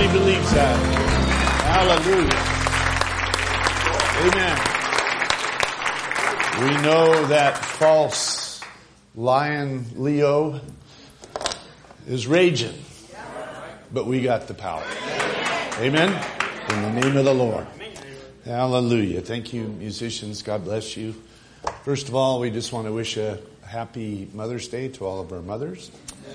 many believes that? Hallelujah. Amen. We know that false lion Leo is raging, but we got the power. Amen. In the name of the Lord. Hallelujah. Thank you, musicians. God bless you. First of all, we just want to wish a happy Mother's Day to all of our mothers.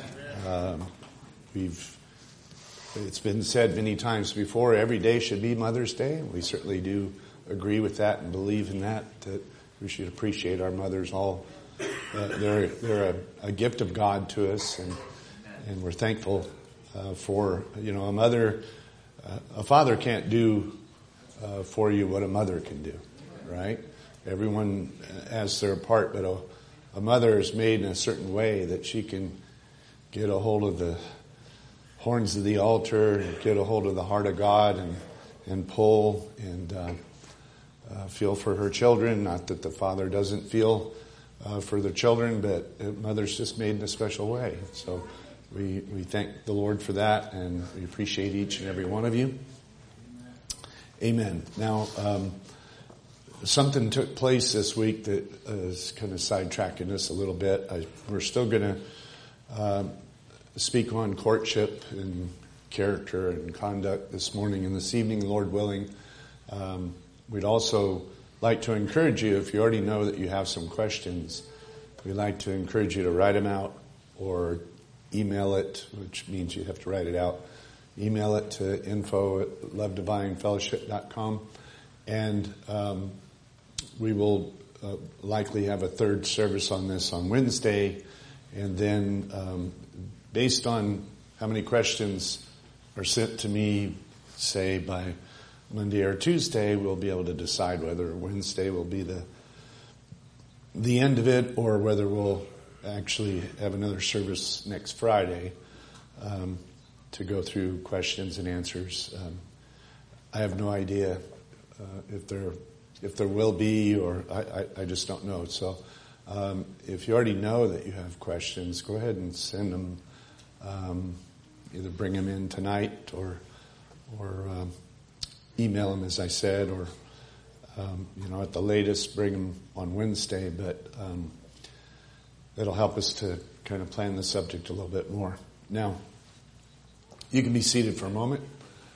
It's been said many times before, every day should be Mother's Day. We certainly do agree with that and believe in that we should appreciate our mothers all. They're a gift of God to us, and we're thankful for, a mother. A father can't do for you what a mother can do, right? Everyone has their part, but a mother is made in a certain way that she can get a hold of the horns of the altar and get a hold of the heart of God and pull and feel for her children. Not that the father doesn't feel for the children, but mother's just made in a special way. So we thank the Lord for that, and we appreciate each and every one of you. Amen. Now, something took place this week that is kind of sidetracking us a little bit. We're still going to speak on courtship and character and conduct this morning and this evening, Lord willing. We'd also like to encourage you, if you already know that you have some questions, we'd like to encourage you to write them out or email it, which means you have to write it out. Email it to info@lovedivinefellowship.com, and we will likely have a third service on this on Wednesday, and then based on how many questions are sent to me, say by Monday or Tuesday, we'll be able to decide whether Wednesday will be the end of it, or whether we'll actually have another service next Friday to go through questions and answers. I have no idea if there will be, or I just don't know. So if you already know that you have questions, go ahead and send them. Either bring them in tonight or email them, as I said, or at the latest bring them on Wednesday. But that'll help us to kind of plan the subject a little bit more. Now, you can be seated for a moment.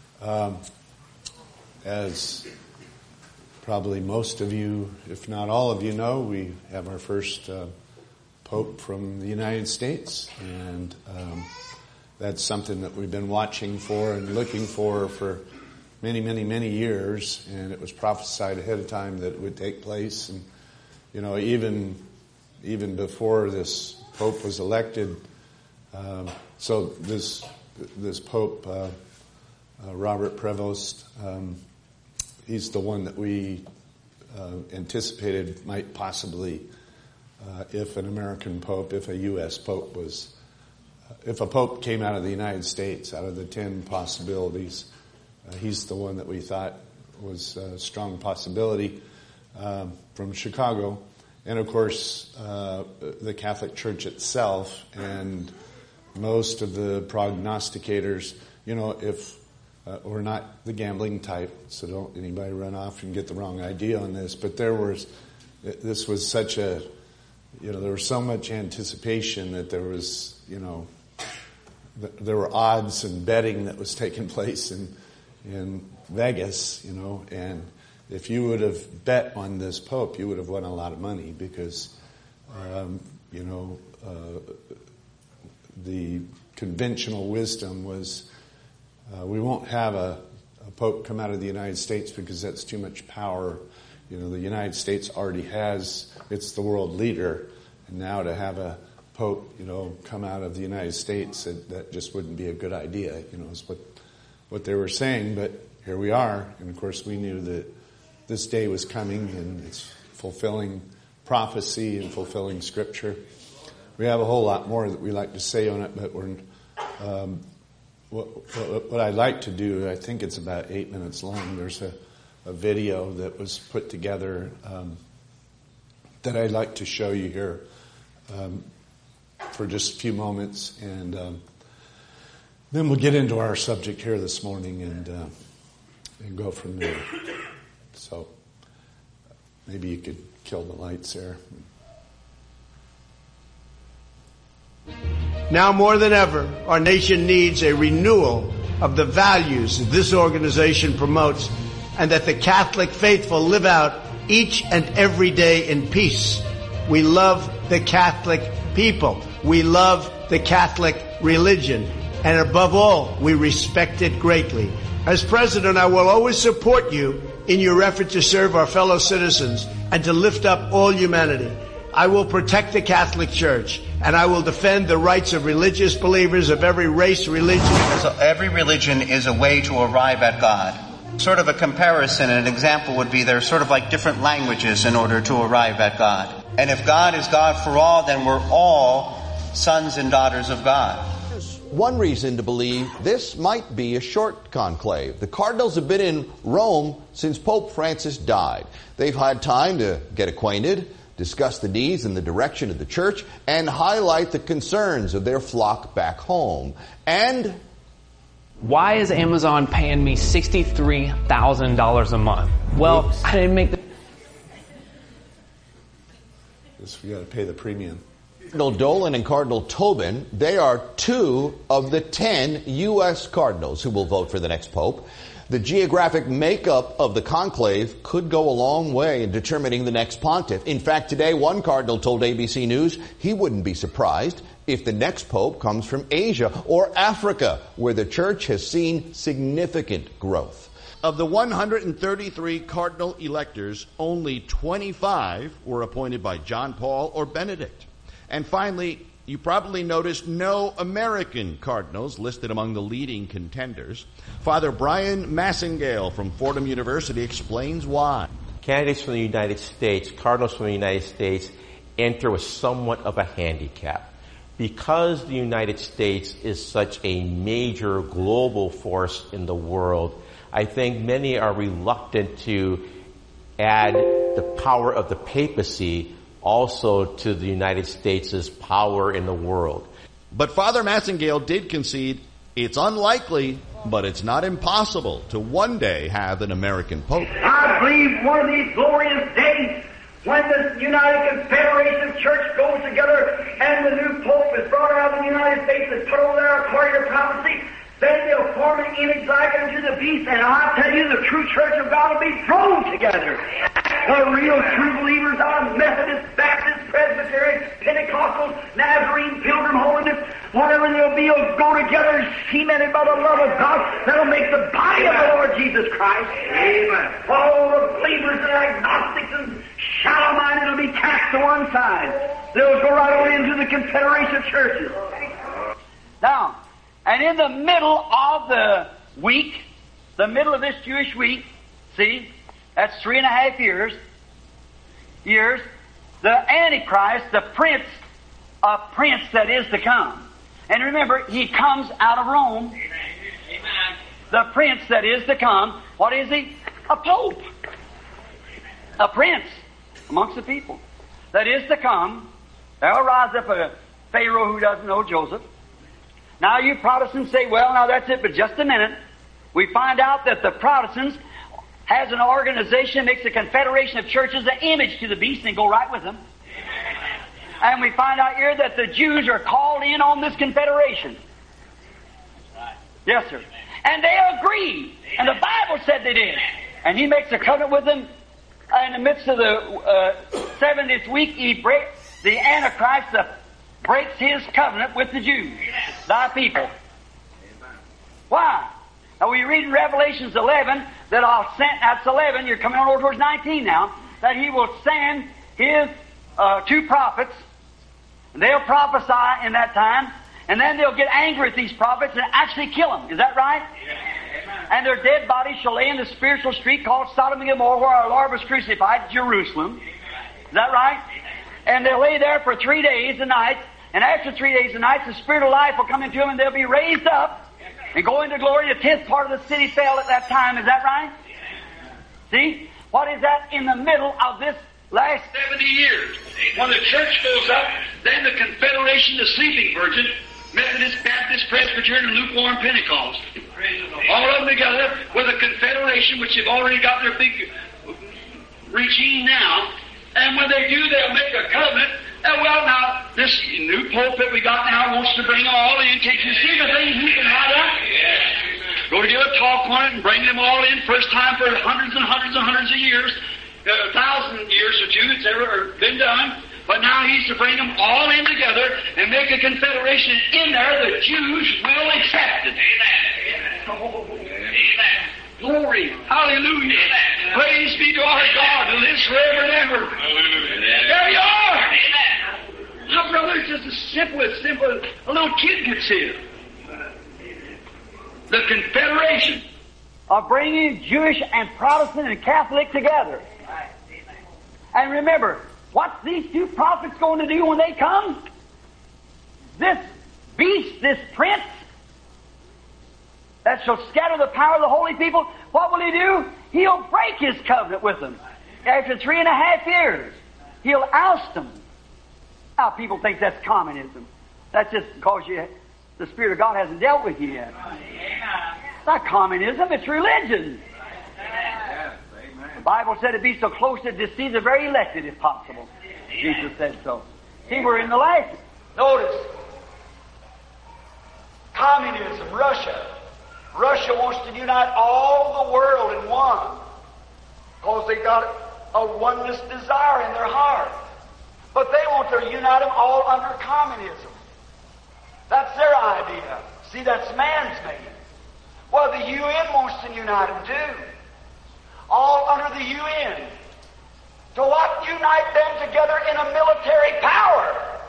As probably most of you, if not all of you know, we have our first Pope from the United States, and that's something that we've been watching for and looking for many, many, many years, and it was prophesied ahead of time that it would take place. And even before this Pope was elected, so this Pope, Robert Prevost, he's the one that we anticipated might possibly, if an American Pope, if a U.S. Pope was, if a Pope came out of the United States, out of the 10 possibilities, he's the one that we thought was a strong possibility from Chicago. And of course, the Catholic Church itself and most of the prognosticators, if we're not the gambling type, so don't anybody run off and get the wrong idea on this, but this was such a, there was so much anticipation that there was, there were odds and betting that was taking place in Vegas, and if you would have bet on this Pope, you would have won a lot of money because, the conventional wisdom was, we won't have a Pope come out of the United States because that's too much power. The United States already has, it's the world leader, and now to have a Pope, come out of the United States, that just wouldn't be a good idea, is what they were saying. But here we are, and of course we knew that this day was coming, and it's fulfilling prophecy and fulfilling Scripture. We have a whole lot more that we like to say on it, but what I'd like to do, I think it's about 8 minutes long. There's a video that was put together that I'd like to show you here for just a few moments. And Then we'll get into our subject here this morning and go from there. So maybe you could kill the lights there. Now more than ever, our nation needs a renewal of the values that this organization promotes, and that the Catholic faithful live out each and every day in peace. We love the Catholic people. We love the Catholic religion. And above all, we respect it greatly. As president, I will always support you in your effort to serve our fellow citizens and to lift up all humanity. I will protect the Catholic Church, and I will defend the rights of religious believers of every race, religion. So every religion is a way to arrive at God. Sort of a comparison, an example would be they're sort of like different languages in order to arrive at God. And if God is God for all, then we're all sons and daughters of God. One reason to believe this might be a short conclave. The cardinals have been in Rome since Pope Francis died. They've had time to get acquainted, discuss the needs and the direction of the church, and highlight the concerns of their flock back home. And why is Amazon paying me $63,000 a month? Well, I didn't make the... We got to pay the premium. Cardinal Dolan and Cardinal Tobin, they are 2 of the 10 U.S. cardinals who will vote for the next pope. The geographic makeup of the conclave could go a long way in determining the next pontiff. In fact, today one cardinal told ABC News he wouldn't be surprised if the next pope comes from Asia or Africa, where the church has seen significant growth. Of the 133 cardinal electors, only 25 were appointed by John Paul or Benedict. And finally, you probably noticed no American cardinals listed among the leading contenders. Father Brian Massingale from Fordham University explains why. Candidates from the United States, cardinals from the United States, enter with somewhat of a handicap. Because the United States is such a major global force in the world, I think many are reluctant to add the power of the papacy also to the United States' power in the world. But Father Massingale did concede it's unlikely, but it's not impossible to one day have an American pope. I believe one of these glorious days when the United Confederation of Church goes together and the new pope is brought out of the United States and put over there according to prophecy, then they'll form an image like unto the beast, and I'll tell you, the true church of God will be thrown together. The real true believers are Methodist, Baptist, Presbyterian, Pentecostal, Nazarene, Pilgrim Holiness, whatever they'll be, will go together cemented by the love of God that'll make the body of the Lord Jesus Christ. Amen. All the believers and agnostics and shallow-minded will be cast to one side. They'll go right over into the Confederation of Churches. Now, and in the middle of the week, the middle of this Jewish week, see, that's 3.5 years, the Antichrist, the prince that is to come. And remember, he comes out of Rome. Amen. The prince that is to come, what is he? A pope. A prince amongst the people that is to come. There'll rise up a Pharaoh who doesn't know Joseph. Now you Protestants say, well, now that's it, but just a minute. We find out that the Protestants has an organization that makes a confederation of churches an image to the beast and go right with them. And we find out here that the Jews are called in on this confederation. Yes, sir. And they agree. And the Bible said they did. And he makes a covenant with them. In the midst of the 70th week, the Antichrist breaks his covenant with the Jews, thy people. Why? Now we read in Revelations 11 that that's 11, you're coming on over towards 19 now, that he will send his 2 prophets, and they'll prophesy in that time, and then they'll get angry at these prophets and actually kill them. Is that right? Yeah. And their dead bodies shall lay in the spiritual street called Sodom and Gomorrah, where our Lord was crucified, Jerusalem. Is that right? And they'll lay there for 3 days and nights, and after 3 days and nights, the Spirit of life will come into them, and they'll be raised up and go into glory. The 10th part of the city fell at that time. Is that right? See? What is that in the middle of this last 70 years? When the church goes up, then the Confederation, the sleeping virgin, Methodist, Baptist, Presbyterian, and lukewarm Pentecost. All of them together with a confederation, which have already got their big regime now. And when they do, they'll make a covenant. And well, now, this new pope that we got now wants to bring them all in. Can't you see the things he can write up? Go to give a talk on it and bring them all in. First time for hundreds and hundreds and hundreds of years. 1,000 years or two it's ever been done. But now he's to bring them all in together and make a confederation. In there, the Jews will accept it. Amen. Amen. Glory. Hallelujah. Amen. Praise be to our God who lives forever and ever. Hallelujah. There you are. Amen. Now, brother, it's just as simple. A little kid gets here. The confederation of bringing Jewish and Protestant and Catholic together. And remember, what's these two prophets going to do when they come? This beast, this prince, that shall scatter the power of the holy people, what will he do? He'll break his covenant with them. After 3.5 years, he'll oust them. Now, people think that's communism. That's just because the Spirit of God hasn't dealt with you yet. It's not communism, it's religion. The Bible said it'd be so close to deceive the very elected if possible. Jesus said so. See, we're in the last. Notice, communism, Russia. Russia wants to unite all the world in one because they got a oneness desire in their heart. But they want to unite them all under communism. That's their idea. See, that's man's made. Well, the UN wants to unite them too. All under the UN. To what? Unite them together in a military power.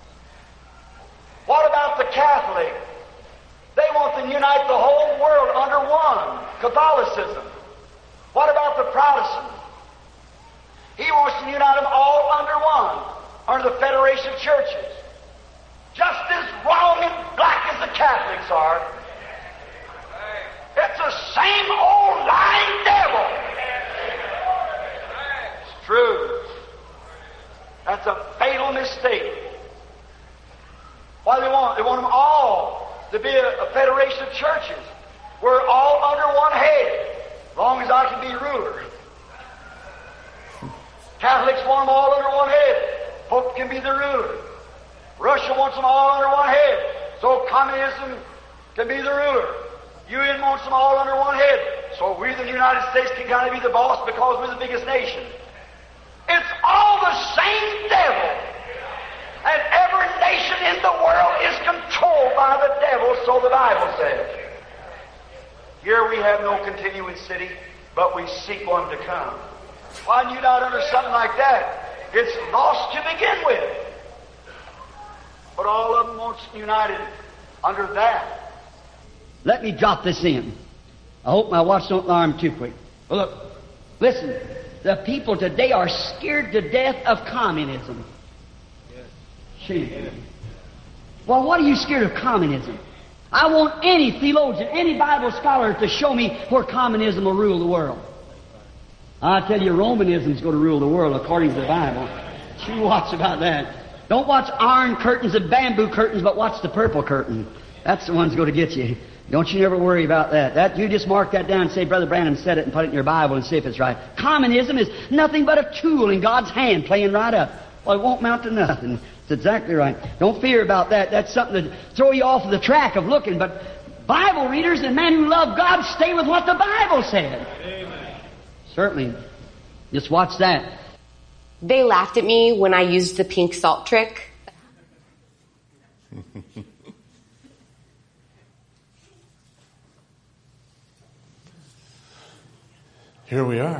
What about the Catholic? They want to unite the whole world under one, Catholicism. What about the Protestant? He wants to unite them all under one, under the Federation of Churches. Just as wrong and black as the Catholics are. It's the same old lying devil. It's true. That's a fatal mistake. Why do they want? They want them all to be a federation of churches. We're all under one head, as long as I can be ruler. Catholics want them all under one head. Pope can be the ruler. Russia wants them all under one head, so communism can be the ruler. UN wants them all under one head, so we, the United States, can kind of be the boss because we're the biggest nation. It's all the same devil. And every nation in the world is controlled by the devil, so the Bible says. Here we have no continuing city, but we seek one to come. Why you not under something like that? It's lost to begin with. But all of them wants united under that. Let me drop this in. I hope my watch don't alarm too quick. Well, look, listen. The people today are scared to death of communism. Well, what are you scared of communism? I want any theologian, any Bible scholar to show me where communism will rule the world. I tell you, Romanism is going to rule the world according to the Bible. You watch about that. Don't watch iron curtains and bamboo curtains, but watch the purple curtain. That's the one's going to get you. Don't you never worry about that. That you just mark that down and say, Brother Branham said it, and put it in your Bible and see if it's right. Communism is nothing but a tool in God's hand playing right up. Well, it won't amount to nothing. It's exactly right. Don't fear about that. That's something to throw you off the track of looking. But Bible readers and men who love God stay with what the Bible said. Amen. Certainly. Just watch that. They laughed at me when I used the pink salt trick. Here we are.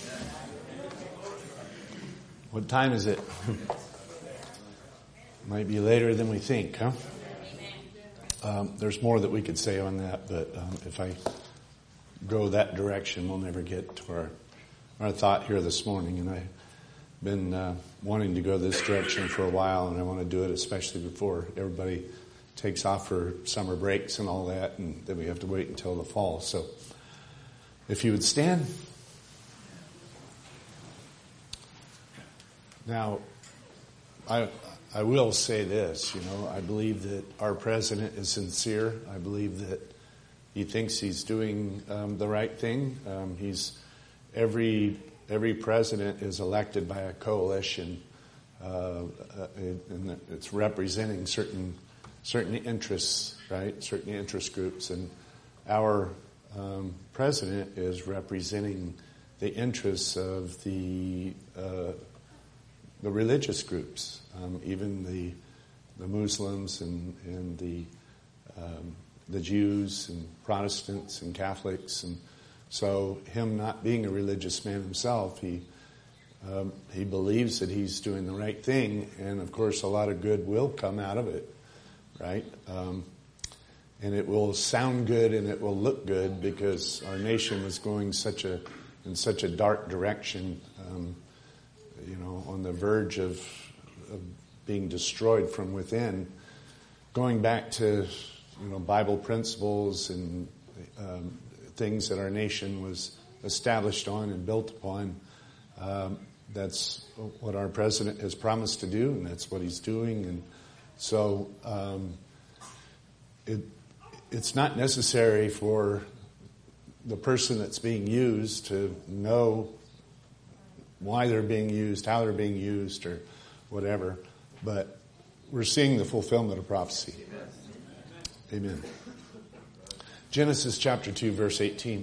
What time is it? Might be later than we think, huh? There's more that we could say on that, but if I go that direction, we'll never get to our thought here this morning. And I've been wanting to go this direction for a while, and I want to do it especially before everybody takes off for summer breaks and all that, and then we have to wait until the fall. So if you would stand. Now, I will say this, I believe that our president is sincere. I believe that he thinks he's doing the right thing. Every president is elected by a coalition, and it's representing certain interests, right? Certain interest groups, and our president is representing the interests of the religious groups, even the Muslims and the Jews and Protestants and Catholics, and so him not being a religious man himself, he believes that he's doing the right thing, and of course a lot of good will come out of it, right? And it will sound good and it will look good because our nation is going in such a dark direction, on the verge of being destroyed from within. Going back to Bible principles and things that our nation was established on and built upon. That's what our president has promised to do, and that's what he's doing. And so it's not necessary for the person that's being used to know why they're being used, how they're being used, or whatever. But we're seeing the fulfillment of prophecy. Amen. Genesis chapter 2, verse 18.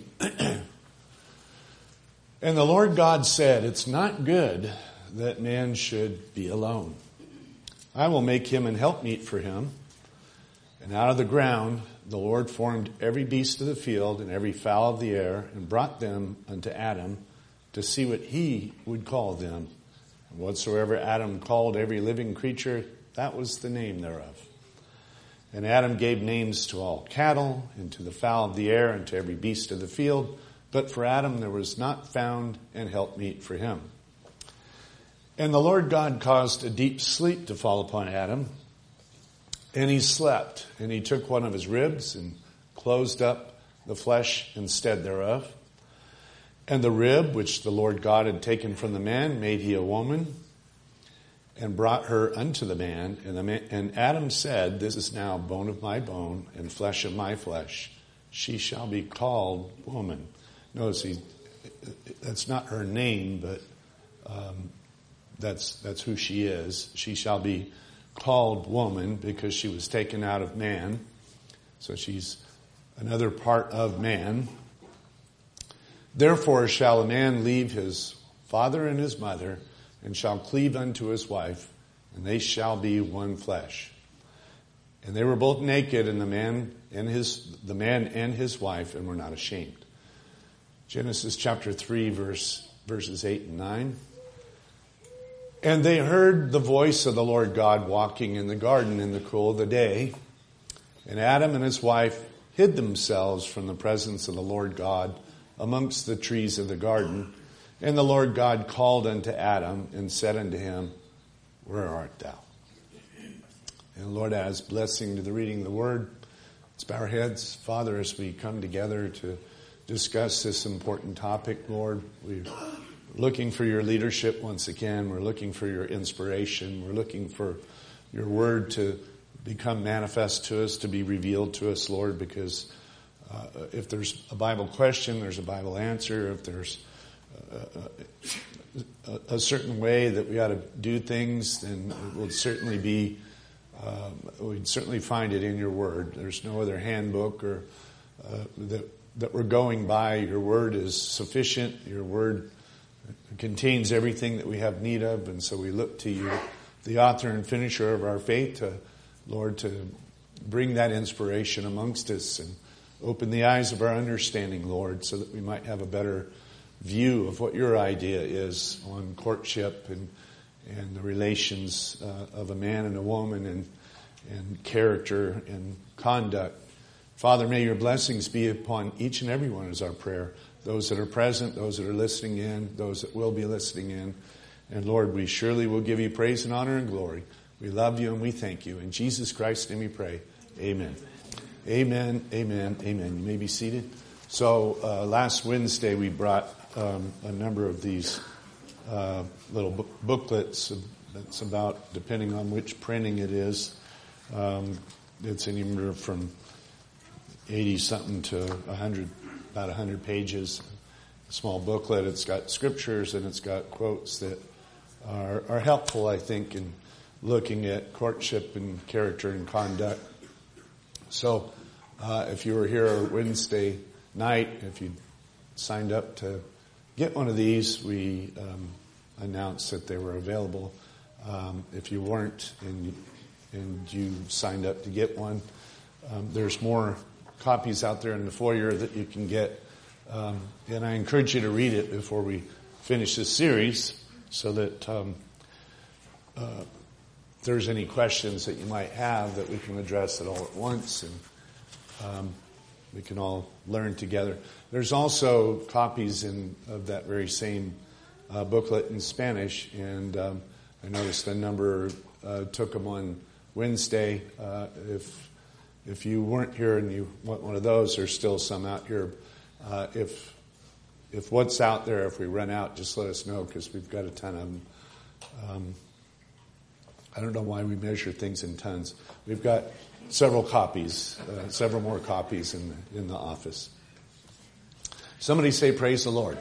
And the Lord God said, it's not good that man should be alone. I will make him an helpmeet for him. And out of the ground the Lord formed every beast of the field and every fowl of the air and brought them unto Adam to see what he would call them. And whatsoever Adam called every living creature, that was the name thereof. And Adam gave names to all cattle, and to the fowl of the air, and to every beast of the field. But for Adam there was not found an helpmeet for him. And the Lord God caused a deep sleep to fall upon Adam, and he slept. And he took one of his ribs and closed up the flesh instead thereof. And the rib which the Lord God had taken from the man made he a woman, and brought her unto the man. And Adam said, this is now bone of my bone and flesh of my flesh. She shall be called woman. Notice that's not her name, but that's who she is. She shall be called woman because she was taken out of man. So she's another part of man. Therefore shall a man leave his father and his mother, and shall cleave unto his wife, and they shall be one flesh. And they were both naked, and the man and his wife, and were not ashamed. Genesis chapter 3, verses 8 and 9. And they heard the voice of the Lord God walking in the garden in the cool of the day. And Adam and his wife hid themselves from the presence of the Lord God amongst the trees of the garden. And the Lord God called unto Adam and said unto him, where art thou? And Lord, as blessing to the reading of the word, let's bow our heads. Father, as we come together to discuss this important topic, Lord, we're looking for your leadership once again. We're looking for your inspiration. We're looking for your word to become manifest to us, to be revealed to us, Lord, because if there's a Bible question, there's a Bible answer. If there's a certain way that we ought to do things, then it will certainly be, we'd certainly find it in your word. There's no other handbook or that we're going by. Your word is sufficient. Your word contains everything that we have need of, and so we look to you, the author and finisher of our faith, Lord, to bring that inspiration amongst us and open the eyes of our understanding, Lord, so that we might have a better view of what your idea is on courtship and the relations of a man and a woman and character and conduct. Father, may your blessings be upon each and every one is our prayer. Those that are present, those that are listening in, those that will be listening in. And Lord, we surely will give you praise and honor and glory. We love you and we thank you. In Jesus Christ's name we pray. Amen. Amen, amen, amen. You may be seated. So last Wednesday we brought a number of these little booklets That's about, depending on which printing it is, it's anywhere from 80-something to 100, about 100 pages. A small booklet. It's got scriptures and it's got quotes that are helpful, I think, in looking at courtship and character and conduct. So if you were here Wednesday night, if you signed up to get one of these, we announced that they were available. If you weren't and you signed up to get one, there's more copies out there in the foyer that you can get. And I encourage you to read it before we finish this series so that if there's any questions that you might have that we can address it all at once and we can all learn together. There's also copies of that very same booklet in Spanish, and I noticed a number took them on Wednesday. If you weren't here and you want one of those, there's still some out here. If what's out there, if we run out, just let us know because we've got a ton of them. I don't know why we measure things in tons. We've got several copies, several more copies in the office. Somebody say, praise the Lord.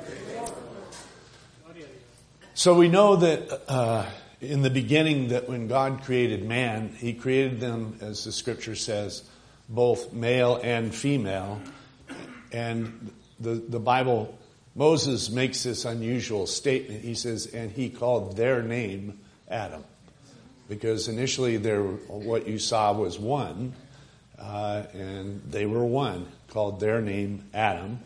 So we know that in the beginning that when God created man, he created them, as the scripture says, both male and female. And the Bible, Moses makes this unusual statement. He says, and he called their name Adam. Because initially what you saw was one, and they were one, called their name Adam.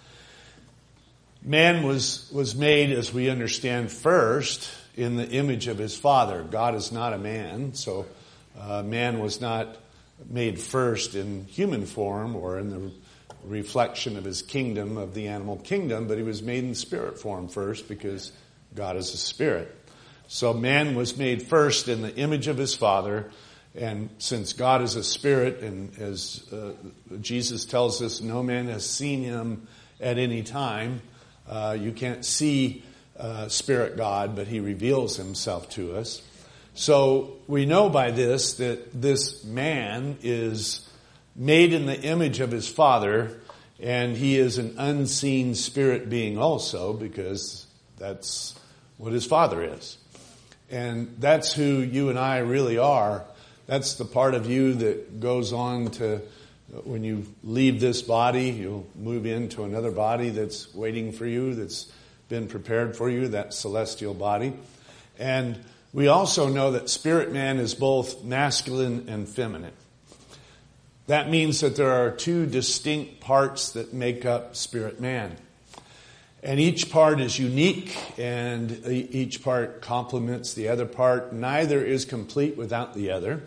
Man was made, as we understand, first in the image of his Father. God is not a man, so man was not made first in human form or in the reflection of his kingdom, of the animal kingdom, but he was made in spirit form first because God is a spirit. So man was made first in the image of his Father, and since God is a spirit, and as Jesus tells us, no man has seen him at any time. You can't see Spirit God, but he reveals himself to us. So we know by this that this man is made in the image of his Father, and he is an unseen spirit being also, because that's what his Father is. And that's who you and I really are. That's the part of you that goes on to, when you leave this body, you'll move into another body that's waiting for you, that's been prepared for you, that celestial body. And we also know that spirit man is both masculine and feminine. That means that there are two distinct parts that make up spirit man. And each part is unique, and each part complements the other part. Neither is complete without the other.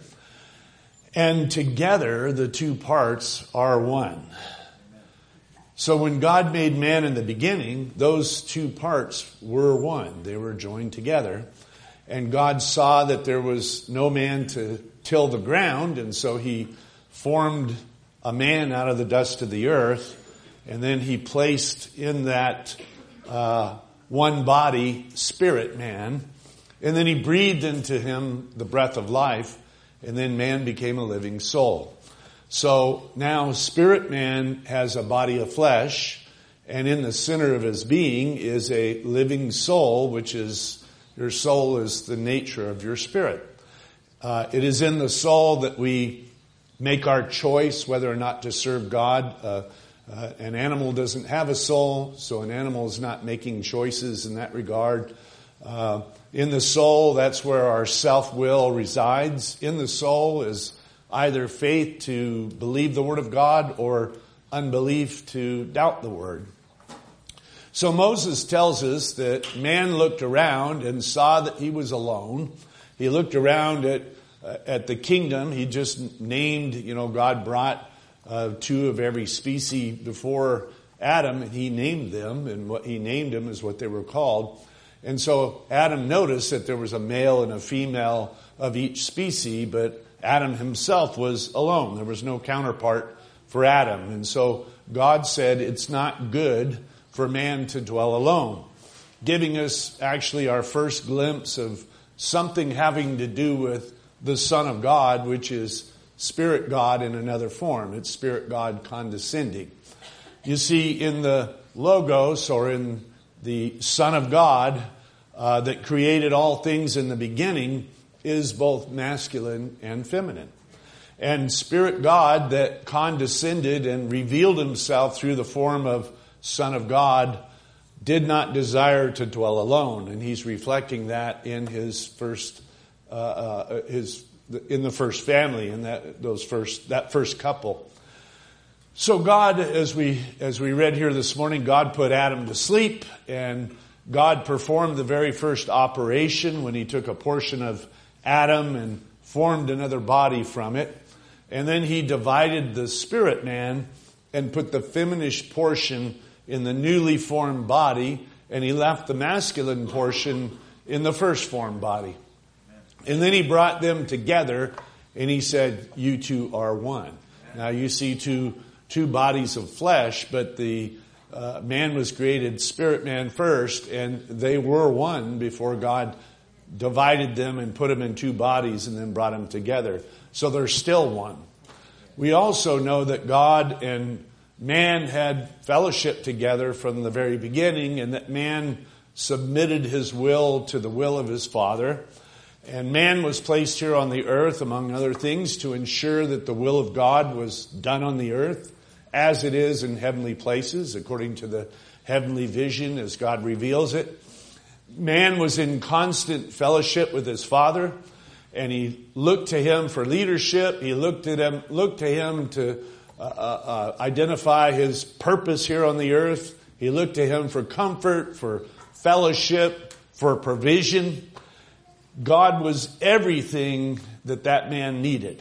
And together, the two parts are one. So when God made man in the beginning, those two parts were one. They were joined together. And God saw that there was no man to till the ground, and so he formed a man out of the dust of the earth, and then he placed in that one body spirit man, and then he breathed into him the breath of life, and then man became a living soul. So now spirit man has a body of flesh, and in the center of his being is a living soul, which is, your soul is the nature of your spirit. It is in the soul that we make our choice whether or not to serve God. An animal doesn't have a soul, so an animal is not making choices in that regard. In the soul, that's where our self-will resides. In the soul is either faith to believe the Word of God or unbelief to doubt the Word. So Moses tells us that man looked around and saw that he was alone. He looked around at the kingdom. He just named, God brought two of every species before Adam, and he named them, and what he named them is what they were called. And so Adam noticed that there was a male and a female of each species, but Adam himself was alone. There was no counterpart for Adam. And so God said it's not good for man to dwell alone, giving us actually our first glimpse of something having to do with the Son of God, which is Spirit God in another form. It's Spirit God condescending. You see, in the Logos, or in the Son of God that created all things in the beginning, is both masculine and feminine. And Spirit God that condescended and revealed himself through the form of Son of God did not desire to dwell alone, and he's reflecting that in his first, in the first family, in that first couple. So God, as we read here this morning, God put Adam to sleep, and God performed the very first operation when he took a portion of Adam and formed another body from it. And then he divided the spirit man and put the feminine portion in the newly formed body, and he left the masculine portion in the first formed body. And then he brought them together, and he said, you two are one. Now you see two bodies of flesh, but the man was created spirit man first, and they were one before God divided them and put them in two bodies and then brought them together. So they're still one. We also know that God and man had fellowship together from the very beginning, and that man submitted his will to the will of his Father. And man was placed here on the earth, among other things, to ensure that the will of God was done on the earth as it is in heavenly places, according to the heavenly vision as God reveals it. Man was in constant fellowship with his Father, and he looked to him for leadership. He looked to him to identify his purpose here on the earth. He looked to him for comfort, for fellowship, for provision. God was everything that man needed.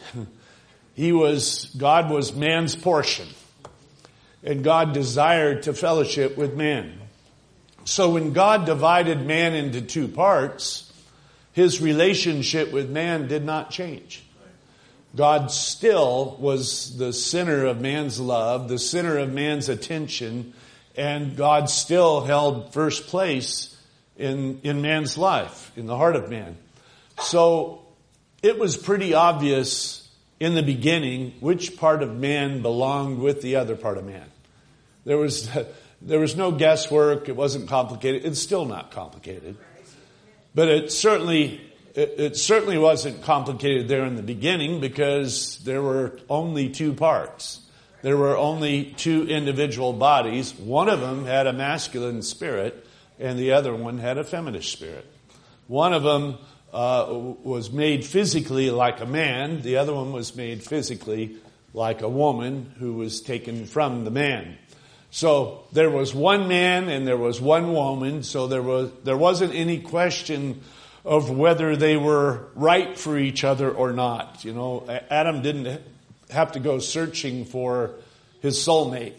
God was man's portion. And God desired to fellowship with man. So when God divided man into two parts, his relationship with man did not change. God still was the center of man's love, the center of man's attention, and God still held first place in man's life, in the heart of man. So it was pretty obvious in the beginning which part of man belonged with the other part of man. There was no guesswork. It wasn't complicated. It's still not complicated. But it certainly wasn't complicated there in the beginning, because there were only two parts. There were only two individual bodies. One of them had a masculine spirit, and the other one had a feminine spirit. One of them was made physically like a man. The other one was made physically like a woman who was taken from the man. So there was one man and there was one woman. So there wasn't any question of whether they were right for each other or not. You know, Adam didn't have to go searching for his soulmate.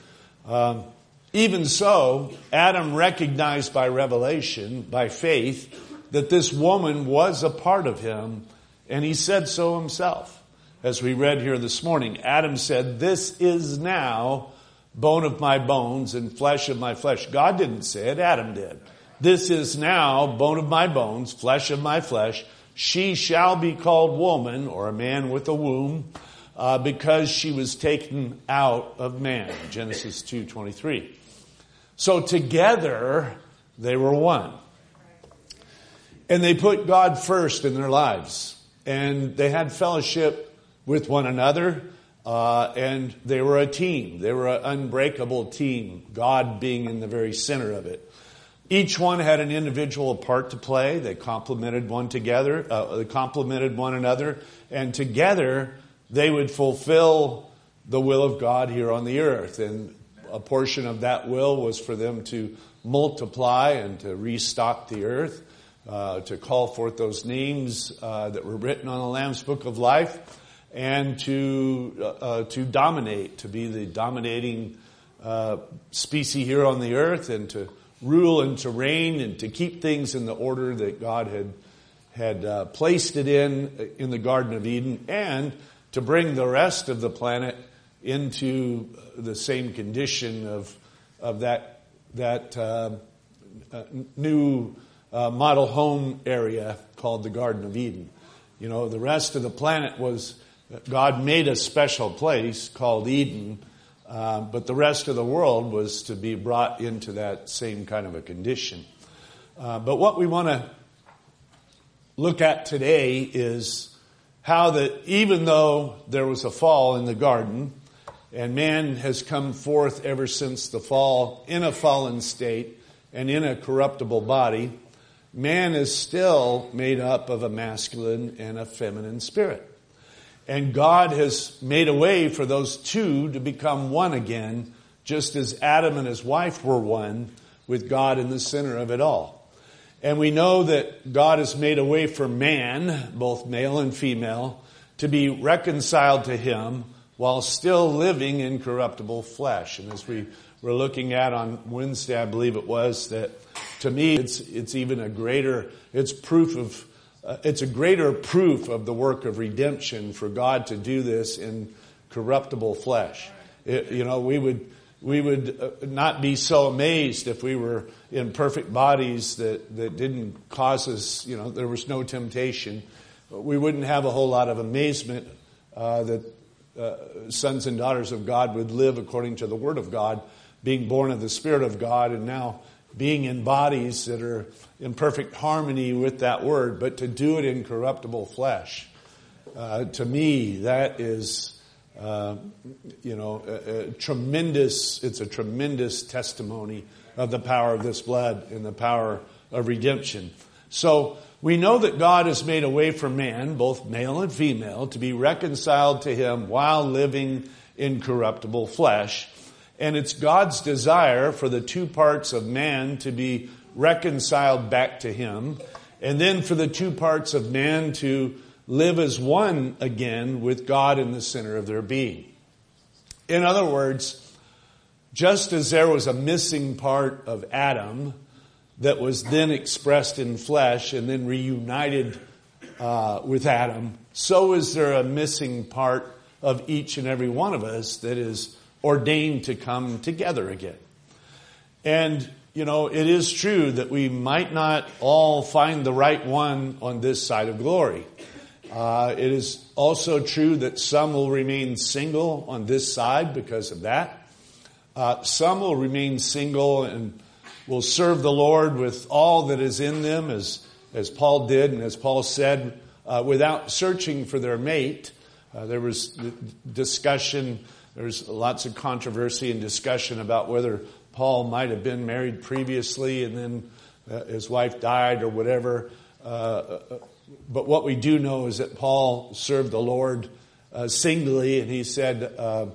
Even so, Adam recognized by revelation, by faith, that this woman was a part of him, and he said so himself. As we read here this morning, Adam said, "This is now bone of my bones and flesh of my flesh." God didn't say it, Adam did. "This is now bone of my bones, flesh of my flesh. She shall be called woman," or a man with a womb, because she was taken out of man. Genesis 2:23. So together they were one. And they put God first in their lives. And they had fellowship with one another. And they were a team. They were an unbreakable team. God being in the very center of it. Each one had an individual part to play. They complemented one together. They complemented one another. And together they would fulfill the will of God here on the earth. And a portion of that will was for them to multiply and to restock the earth. To call forth those names that were written on the Lamb's Book of Life, and to dominate, to be the dominating species here on the earth, and to rule and to reign and to keep things in the order that God had placed it in the Garden of Eden, and to bring the rest of the planet into the same condition of that new model home area called the Garden of Eden. You know, the rest of the planet was, God made a special place called Eden, but the rest of the world was to be brought into that same kind of a condition. But what we want to look at today is how that even though there was a fall in the garden, and man has come forth ever since the fall in a fallen state and in a corruptible body, man is still made up of a masculine and a feminine spirit. And God has made a way for those two to become one again, just as Adam and his wife were one, with God in the center of it all. And we know that God has made a way for man, both male and female, to be reconciled to him while still living in corruptible flesh. And as we were looking at on Wednesday, I believe it was, that to me it's even a greater, it's a greater proof of the work of redemption for God to do this in corruptible flesh. We would not be so amazed if we were in perfect bodies that didn't cause us, there was no temptation. We wouldn't have a whole lot of amazement that sons and daughters of God would live according to the Word of God, being born of the Spirit of God, and now being in bodies that are in perfect harmony with that Word, but to do it in corruptible flesh. To me, that is it's a tremendous testimony of the power of this blood and the power of redemption. So we know that God has made a way for man, both male and female, to be reconciled to him while living in corruptible flesh. And it's God's desire for the two parts of man to be reconciled back to him, and then for the two parts of man to live as one again with God in the center of their being. In other words, just as there was a missing part of Adam that was then expressed in flesh and then reunited with Adam, so is there a missing part of each and every one of us that is ordained to come together again. And, it is true that we might not all find the right one on this side of glory. It is also true that some will remain single on this side because of that. Some will remain single and will serve the Lord with all that is in them, as Paul did and as Paul said, without searching for their mate. There was discussion, there's lots of controversy and discussion about whether Paul might have been married previously and then his wife died or whatever. But what we do know is that Paul served the Lord singly, and he said,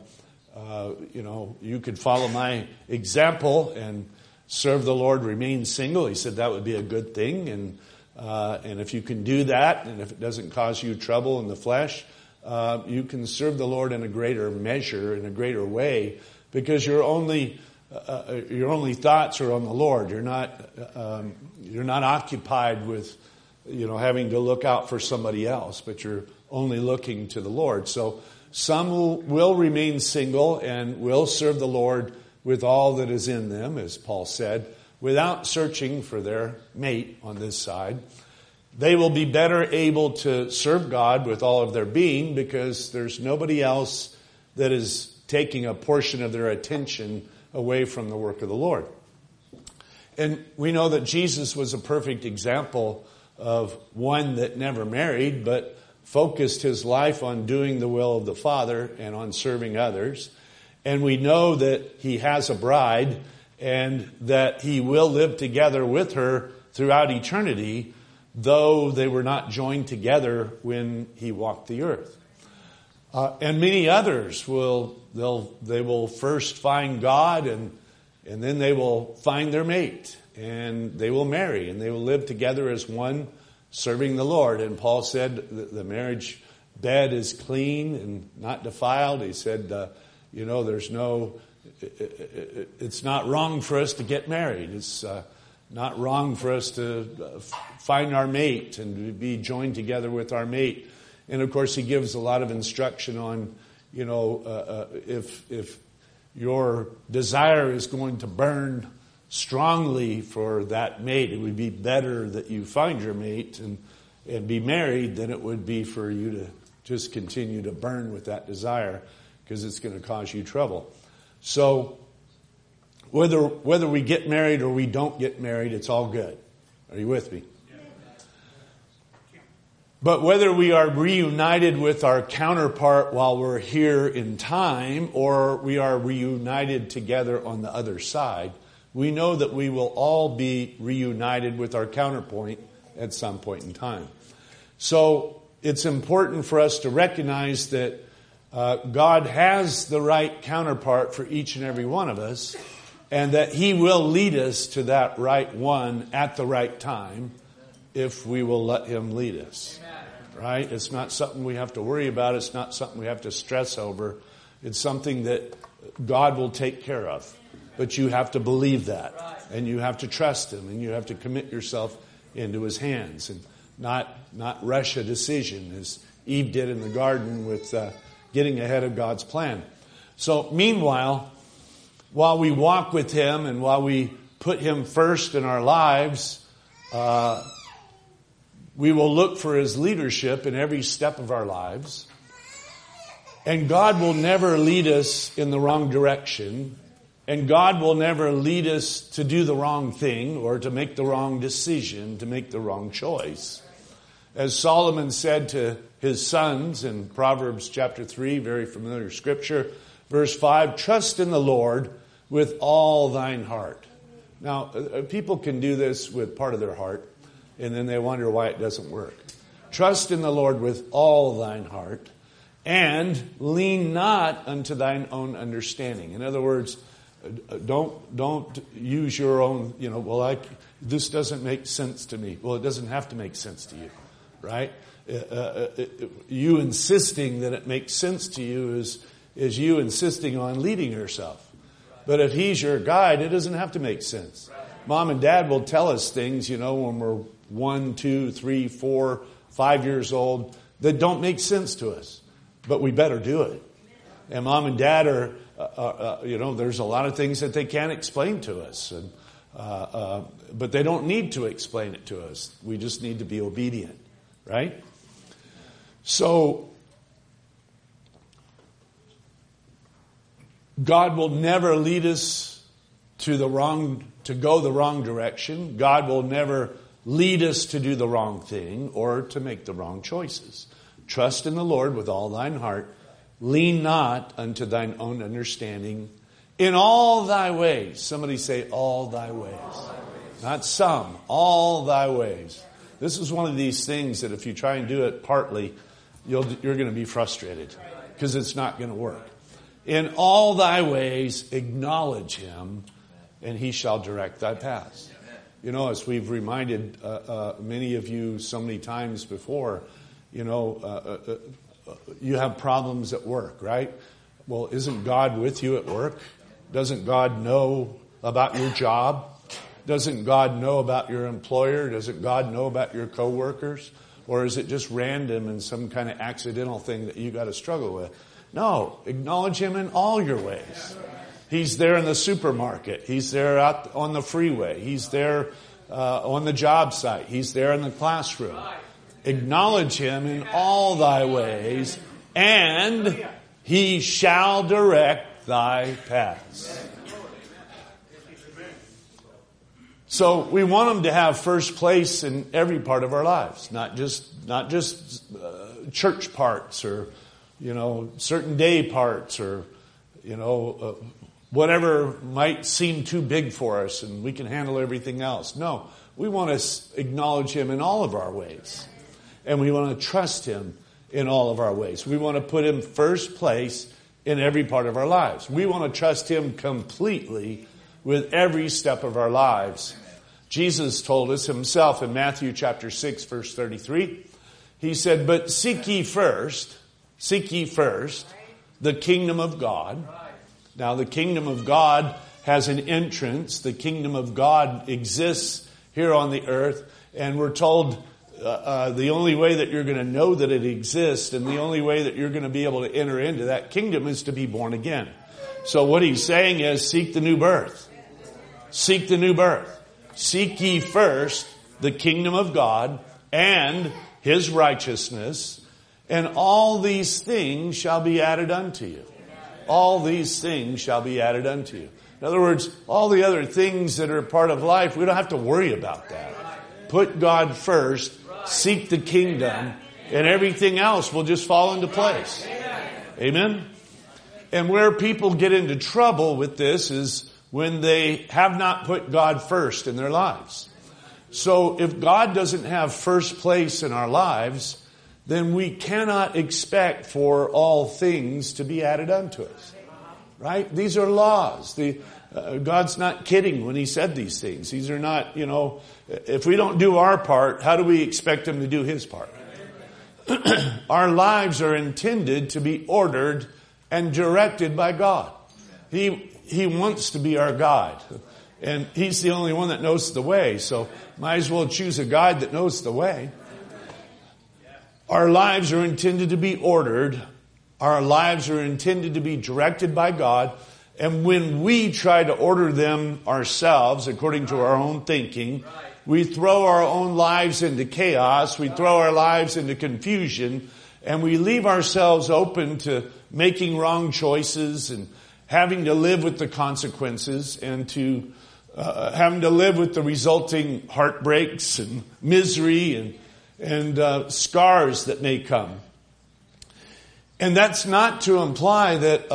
you could follow my example and serve the Lord, remain single. He said that would be a good thing, and if you can do that, and if it doesn't cause you trouble in the flesh, you can serve the Lord in a greater measure, in a greater way, because your only thoughts are on the Lord. You're not occupied with having to look out for somebody else, but you're only looking to the Lord. So some will remain single and will serve the Lord with all that is in them, as Paul said, without searching for their mate on this side. They will be better able to serve God with all of their being because there's nobody else that is taking a portion of their attention away from the work of the Lord. And we know that Jesus was a perfect example of one that never married, but focused his life on doing the will of the Father and on serving others. And we know that he has a bride and that he will live together with her throughout eternity, though they were not joined together when he walked the earth. And many others will first find God and then they will find their mate. And they will marry, and they will live together as one, serving the Lord. And Paul said the marriage bed is clean and not defiled. He said, it's not wrong for us to get married. It's not wrong for us to find our mate and to be joined together with our mate. And of course, he gives a lot of instruction on, if your desire is going to burn strongly for that mate, it would be better that you find your mate and be married than it would be for you to just continue to burn with that desire, because it's going to cause you trouble. So whether we get married or we don't get married, it's all good. Are you with me? But whether we are reunited with our counterpart while we're here in time, or we are reunited together on the other side, we know that we will all be reunited with our counterpoint at some point in time. So it's important for us to recognize that God has the right counterpart for each and every one of us, and that He will lead us to that right one at the right time if we will let Him lead us. Right? It's not something we have to worry about. It's not something we have to stress over. It's something that God will take care of. But you have to believe that. And you have to trust Him. And you have to commit yourself into His hands. And not rush a decision as Eve did in the garden with getting ahead of God's plan. So meanwhile, while we walk with Him and while we put Him first in our lives, we will look for His leadership in every step of our lives. And God will never lead us in the wrong direction. And God will never lead us to do the wrong thing or to make the wrong decision, to make the wrong choice. As Solomon said to his sons in Proverbs chapter 3, very familiar scripture, verse 5, trust in the Lord with all thine heart. Now, people can do this with part of their heart, and then they wonder why it doesn't work. Trust in the Lord with all thine heart, and lean not unto thine own understanding. In other words, don't use your own, this doesn't make sense to me. Well, it doesn't have to make sense to you, right? You insisting that it makes sense to you is you insisting on leading yourself. But if He's your guide, it doesn't have to make sense. Mom and Dad will tell us things, when we're 1, 2, 3, 4, 5 years old that don't make sense to us. But we better do it. And Mom and Dad are, there's a lot of things that they can't explain to us. And, but they don't need to explain it to us. We just need to be obedient, right? So, God will never lead us to go the wrong direction. God will never lead us to do the wrong thing or to make the wrong choices. Trust in the Lord with all thine heart. Lean not unto thine own understanding. In all thy ways. Somebody say, all thy ways. Not some. All thy ways. This is one of these things that if you try and do it partly, you're going to be frustrated because it's not going to work. In all thy ways, acknowledge Him, and He shall direct thy paths. As we've reminded many of you so many times before, you have problems at work, right? Well, isn't God with you at work? Doesn't God know about your job? Doesn't God know about your employer? Doesn't God know about your coworkers? Or is it just random and some kind of accidental thing that you got to struggle with? No, acknowledge Him in all your ways. He's there in the supermarket. He's there out on the freeway. He's there on the job site. He's there in the classroom. Acknowledge Him in all thy ways, and He shall direct thy paths. So we want Him to have first place in every part of our lives, not just church parts or certain day parts or whatever might seem too big for us and we can handle everything else. No, we want to acknowledge Him in all of our ways. And we want to trust Him in all of our ways. We want to put Him first place in every part of our lives. We want to trust Him completely with every step of our lives. Jesus told us Himself in Matthew chapter 6, verse 33. He said, but seek ye first the kingdom of God. Now the kingdom of God has an entrance. The kingdom of God exists here on the earth. And we're told the only way that you're going to know that it exists and the only way that you're going to be able to enter into that kingdom is to be born again. So what He's saying is seek the new birth. Seek the new birth. Seek ye first the kingdom of God and his righteousness, and all these things shall be added unto you. All these things shall be added unto you. In other words, all the other things that are part of life, we don't have to worry about that. Put God first, seek the kingdom, and everything else will just fall into place. Amen? And where people get into trouble with this is when they have not put God first in their lives. So if God doesn't have first place in our lives, then we cannot expect for all things to be added unto us. Right? These are laws. God's not kidding when he said these things. These are not, if we don't do our part, how do we expect him to do his part? Our lives are intended to be ordered and directed by God. He wants to be our guide. And he's the only one that knows the way. So might as well choose a guide that knows the way. Our lives are intended to be ordered. Our lives are intended to be directed by God. And when we try to order them ourselves according to our own thinking, we throw our own lives into chaos. We throw our lives into confusion. And we leave ourselves open to making wrong choices and having to live with the consequences and to having to live with the resulting heartbreaks and misery and scars that may come. And that's not to imply that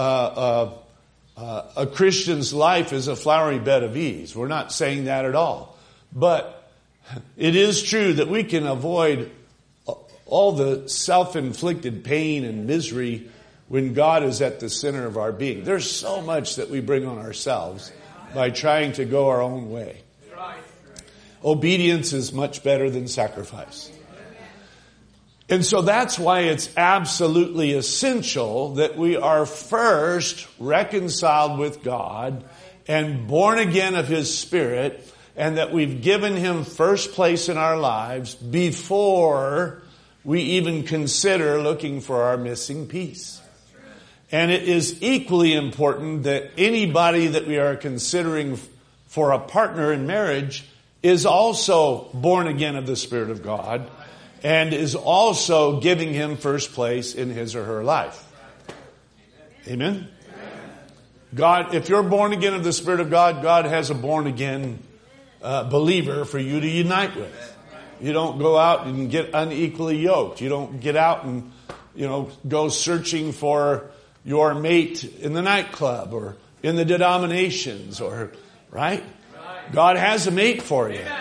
a Christian's life is a flowery bed of ease. We're not saying that at all. But it is true that we can avoid all the self-inflicted pain and misery when God is at the center of our being. There's so much that we bring on ourselves by trying to go our own way. Obedience is much better than sacrifice. And so that's why it's absolutely essential that we are first reconciled with God and born again of His Spirit, and that we've given Him first place in our lives before we even consider looking for our missing piece. And it is equally important that anybody that we are considering for a partner in marriage is also born again of the Spirit of God and is also giving Him first place in his or her life. Amen? God, if you're born again of the Spirit of God, God has a born again believer for you to unite with. You don't go out and get unequally yoked. You don't get out and, go searching for your mate in the nightclub or in the denominations right? God has a mate for you.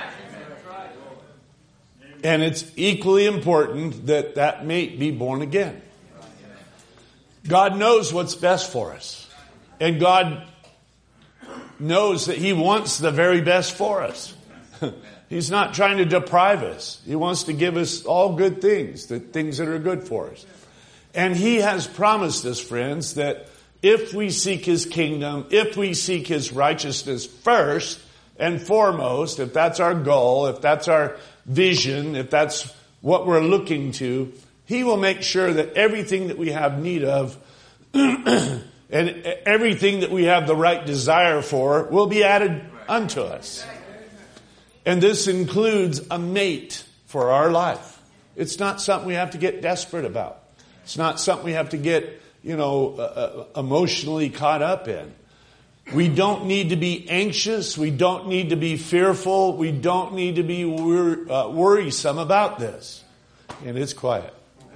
And it's equally important that that mate be born again. God knows what's best for us. And God knows that He wants the very best for us. He's not trying to deprive us. He wants to give us all good things, the things that are good for us. And He has promised us, friends, that if we seek His kingdom, if we seek His righteousness first and foremost, if that's our goal, if that's our vision, if that's what we're looking to, He will make sure that everything that we have need of and everything that we have the right desire for will be added unto us. And this includes a mate for our life. It's not something we have to get desperate about. It's not something we have to get, emotionally caught up in. We don't need to be anxious. We don't need to be fearful. We don't need to be worrisome about this. And it's quiet.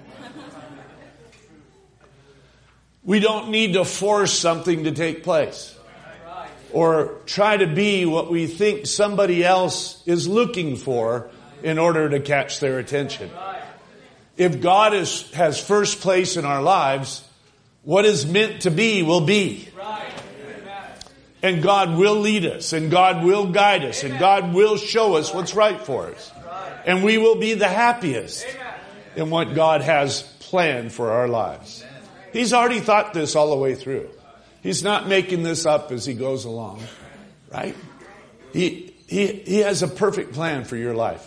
We don't need to force something to take place or try to be what we think somebody else is looking for in order to catch their attention. If God has first place in our lives, what is meant to be will be. And God will lead us, and God will guide us, and God will show us what's right for us. And we will be the happiest in what God has planned for our lives. He's already thought this all the way through. He's not making this up as He goes along, right? He has a perfect plan for your life.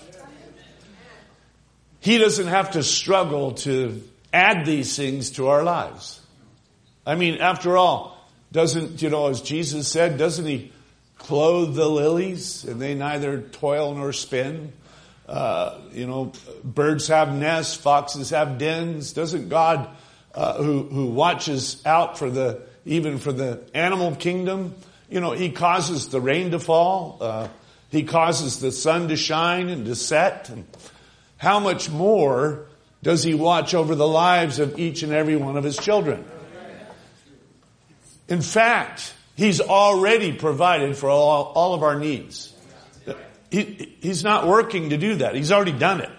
He doesn't have to struggle to add these things to our lives. I mean, after all, doesn't, as Jesus said, doesn't He clothe the lilies and they neither toil nor spin? Birds have nests, foxes have dens. Doesn't God, who watches out even for the animal kingdom, He causes the rain to fall. He causes the sun to shine and to set. And how much more does He watch over the lives of each and every one of His children? In fact, He's already provided for all of our needs. He's not working to do that. He's already done it.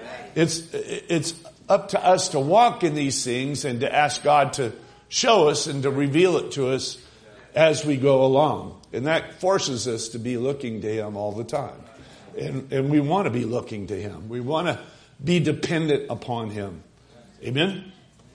It's up to us to walk in these things and to ask God to show us and to reveal it to us as we go along. And that forces us to be looking to Him all the time. And we want to be looking to Him. We want to be dependent upon Him. Amen?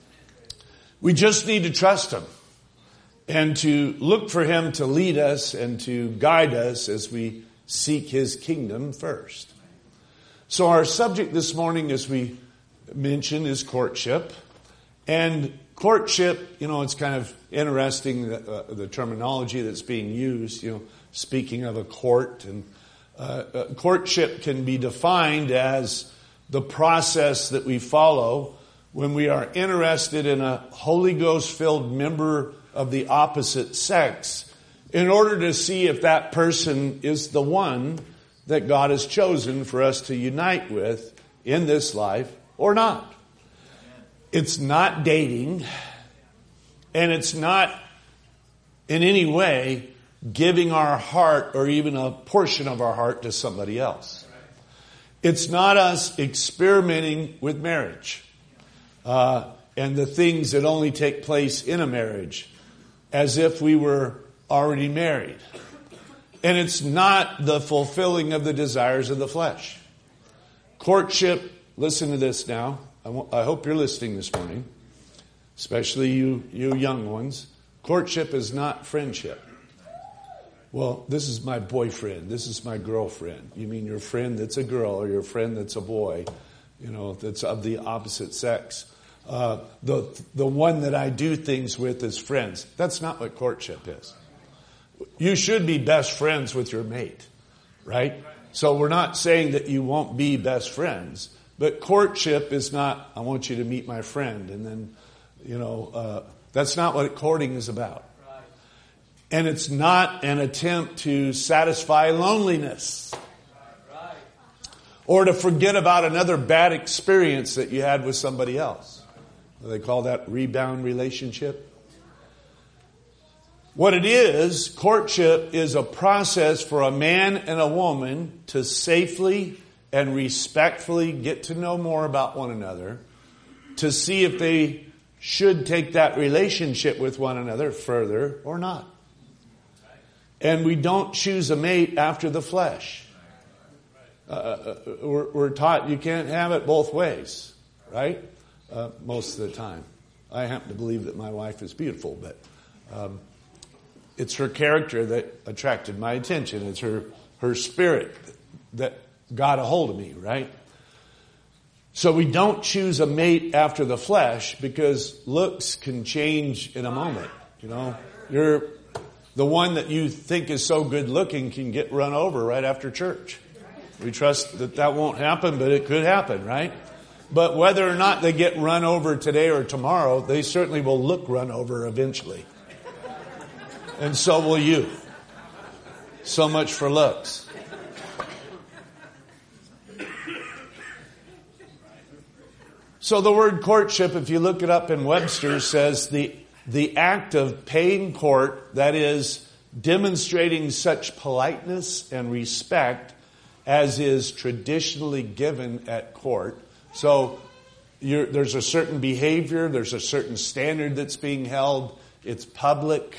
We just need to trust Him and to look for Him to lead us and to guide us as we seek His kingdom first. So our subject this morning, as we mentioned, is courtship. And courtship, it's kind of interesting, the terminology that's being used, speaking of a court. And courtship can be defined as the process that we follow when we are interested in a Holy Ghost-filled member of the opposite sex in order to see if that person is the one that God has chosen for us to unite with in this life or not. It's not dating, and it's not in any way giving our heart or even a portion of our heart to somebody else. It's not us experimenting with marriage and the things that only take place in a marriage as if we were already married. And it's not the fulfilling of the desires of the flesh. Courtship, listen to this now. I hope you're listening this morning, especially you young ones. Courtship is not friendship. Well, this is my boyfriend. This is my girlfriend. You mean your friend that's a girl or your friend that's a boy, that's of the opposite sex. The one that I do things with is friends. That's not what courtship is. You should be best friends with your mate, right? So we're not saying that you won't be best friends, but courtship is not, I want you to meet my friend, and then, that's not what courting is about. And it's not an attempt to satisfy loneliness or to forget about another bad experience that you had with somebody else. They call that rebound relationship. What it is, courtship is a process for a man and a woman to safely and respectfully get to know more about one another, to see if they should take that relationship with one another further or not. And we don't choose a mate after the flesh. We're taught you can't have it both ways, right? Most of the time. I happen to believe that my wife is beautiful, but it's her character that attracted my attention. It's her spirit that got a hold of me, right? So we don't choose a mate after the flesh because looks can change in a moment. You're the one that you think is so good looking can get run over right after church. We trust that won't happen, but it could happen, right? But whether or not they get run over today or tomorrow, they certainly will look run over eventually. And so will you. So much for looks. So the word courtship, if you look it up in Webster, says the act of paying court, that is, demonstrating such politeness and respect as is traditionally given at court. So there's a certain behavior, there's a certain standard that's being held. It's public.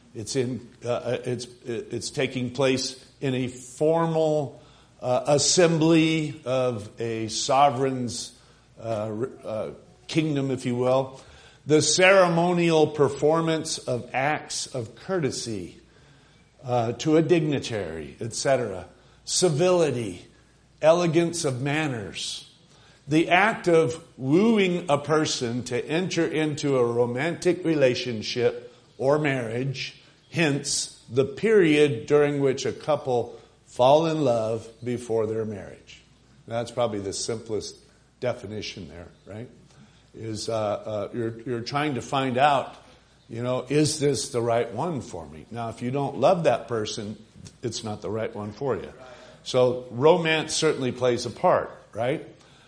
It's taking place in a formal assembly of a sovereign's kingdom, if you will. The ceremonial performance of acts of courtesy to a dignitary, etc. Civility, elegance of manners. The act of wooing a person to enter into a romantic relationship or marriage, hence the period during which a couple fall in love before their marriage. That's probably the simplest definition there, right? Is you're trying to find out, is this the right one for me? Now, if you don't love that person, it's not the right one for you. So romance certainly plays a part, right?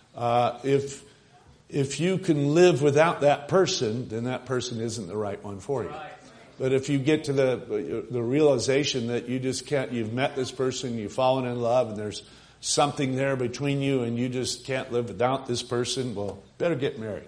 If you can live without that person, then that person isn't the right one for you. But if you get to the realization that you just can't, you've met this person, you've fallen in love, and there's something there between you, and you just can't live without this person, well, better get married.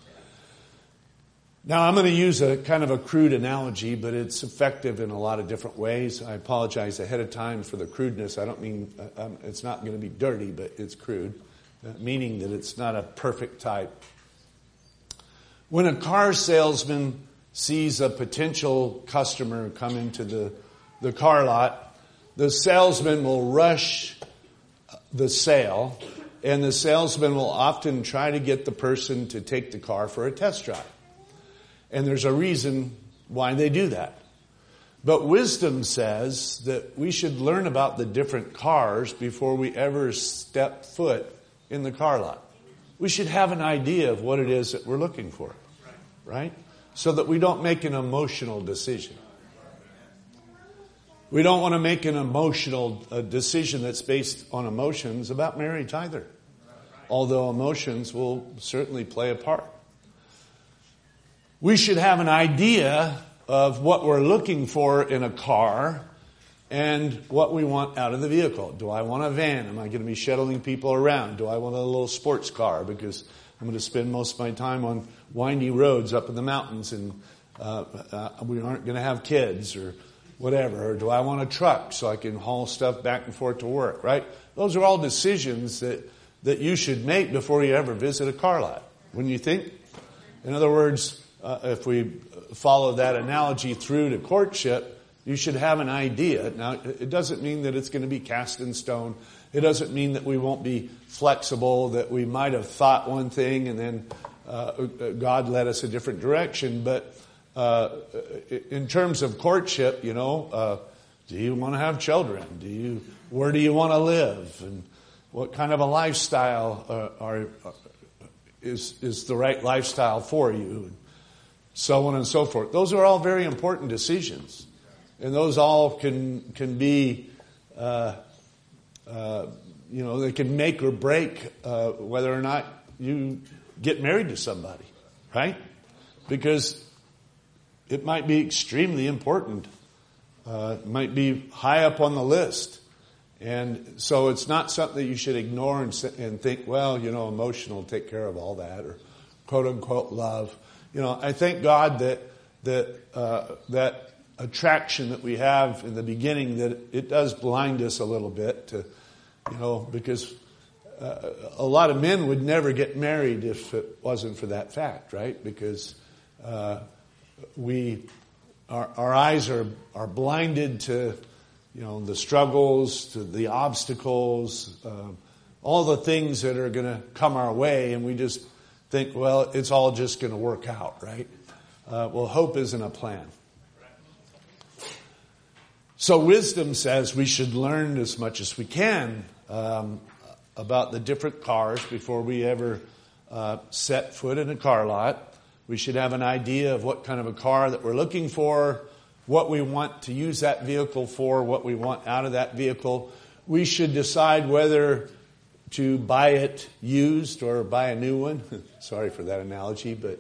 Now, I'm going to use a kind of a crude analogy, but it's effective in a lot of different ways. I apologize ahead of time for the crudeness. I don't mean it's not going to be dirty, but it's crude, meaning that it's not a perfect type. When a car salesman sees a potential customer come into the car lot, the salesman will rush the sale, and the salesman will often try to get the person to take the car for a test drive. And there's a reason why they do that. But wisdom says that we should learn about the different cars before we ever step foot in the car lot. We should have an idea of what it is that we're looking for, right? So that we don't make an emotional decision. We don't want to make an emotional decision that's based on emotions about marriage either. Although emotions will certainly play a part. We should have an idea of what we're looking for in a car and what we want out of the vehicle. Do I want a van? Am I going to be shuttling people around? Do I want a little sports car because I'm going to spend most of my time on windy roads up in the mountains and we aren't going to have kids or whatever? Or do I want a truck so I can haul stuff back and forth to work, right? Those are all decisions that you should make before you ever visit a car lot, wouldn't you think? In other words, if we follow that analogy through to courtship, you should have an idea. Now, it doesn't mean that it's going to be cast in stone. It doesn't mean that we won't be flexible, that we might have thought one thing and then God led us a different direction. But in terms of courtship, do you want to have children? Where do you want to live? And what kind of a lifestyle is the right lifestyle for you? So on and so forth. Those are all very important decisions. And those all can be, they can make or break whether or not you get married to somebody, right? Because it might be extremely important. It might be high up on the list. And so it's not something that you should ignore and think, well, emotion will take care of all that, or quote unquote love. I thank God that attraction that we have in the beginning, that it does blind us a little bit to, because a lot of men would never get married if it wasn't for that fact, right? Because our eyes are blinded to, the struggles, to the obstacles, all the things that are going to come our way, and we just think, well, it's all just going to work out, right? Well, hope isn't a plan. So wisdom says we should learn as much as we can about the different cars before we ever set foot in a car lot. We should have an idea of what kind of a car that we're looking for, what we want to use that vehicle for, what we want out of that vehicle. We should decide whether to buy it used or buy a new one. Sorry for that analogy, but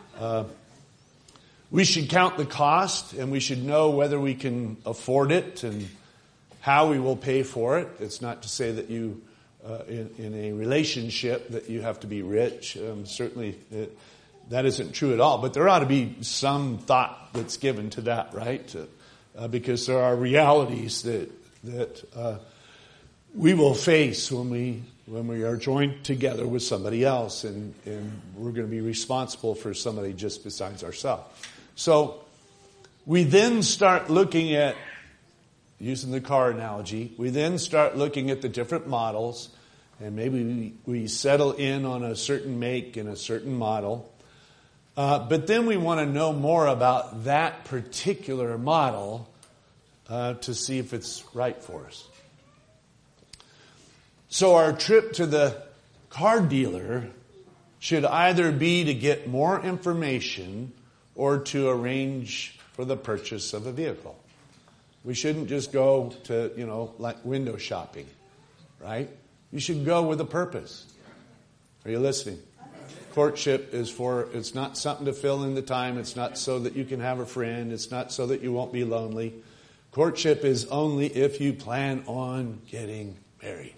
we should count the cost, and we should know whether we can afford it and how we will pay for it. It's not to say that you, in a relationship, that you have to be rich. Certainly, that isn't true at all. But there ought to be some thought that's given to that, right? Because there are realities that we will face when we are joined together with somebody else, and we're going to be responsible for somebody just besides ourselves. So we then start looking at, using the car analogy, we then start looking at the different models, and maybe we settle in on a certain make and a certain model. But then we want to know more about that particular model to see if it's right for us. So our trip to the car dealer should either be to get more information or to arrange for the purchase of a vehicle. We shouldn't just go to, like window shopping, right? You should go with a purpose. Are you listening? Courtship it's not something to fill in the time. It's not so that you can have a friend. It's not so that you won't be lonely. Courtship is only if you plan on getting married.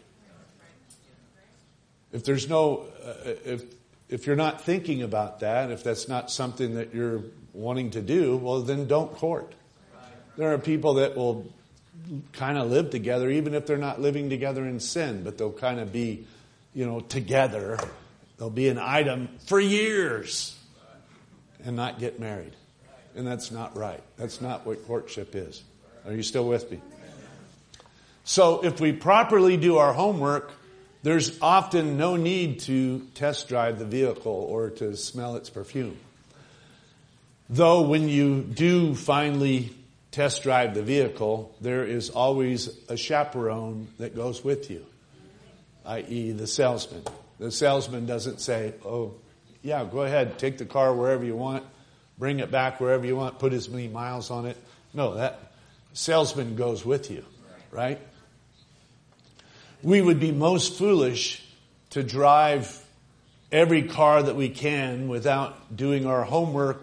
If there's if you're not thinking about that, if that's not something that you're wanting to do, well, then don't court. There are people that will kind of live together, even if they're not living together in sin, but they'll kind of be, together. They'll be an item for years and not get married. And that's not right. That's not what courtship is. Are you still with me? So if we properly do our homework, there's often no need to test drive the vehicle or to smell its perfume. Though when you do finally test drive the vehicle, there is always a chaperone that goes with you, i.e. the salesman. The salesman doesn't say, oh, yeah, go ahead, take the car wherever you want, bring it back wherever you want, put as many miles on it. No, that salesman goes with you, right? We would be most foolish to drive every car that we can without doing our homework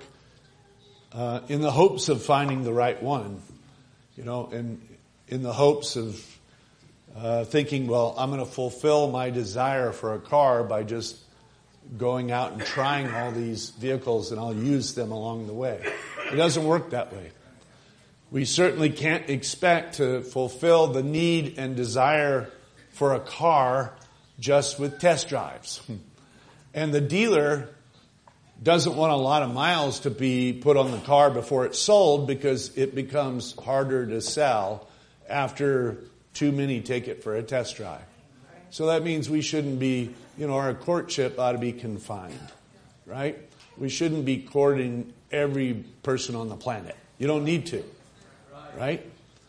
in the hopes of finding the right one, and in the hopes of thinking, well, I'm going to fulfill my desire for a car by just going out and trying all these vehicles, and I'll use them along the way. It doesn't work that way. We certainly can't expect to fulfill the need and desire for a car just with test drives. And the dealer doesn't want a lot of miles to be put on the car before it's sold, because it becomes harder to sell after too many take it for a test drive. So that means we shouldn't be, our courtship ought to be confined, right? We shouldn't be courting every person on the planet. You don't need to, right?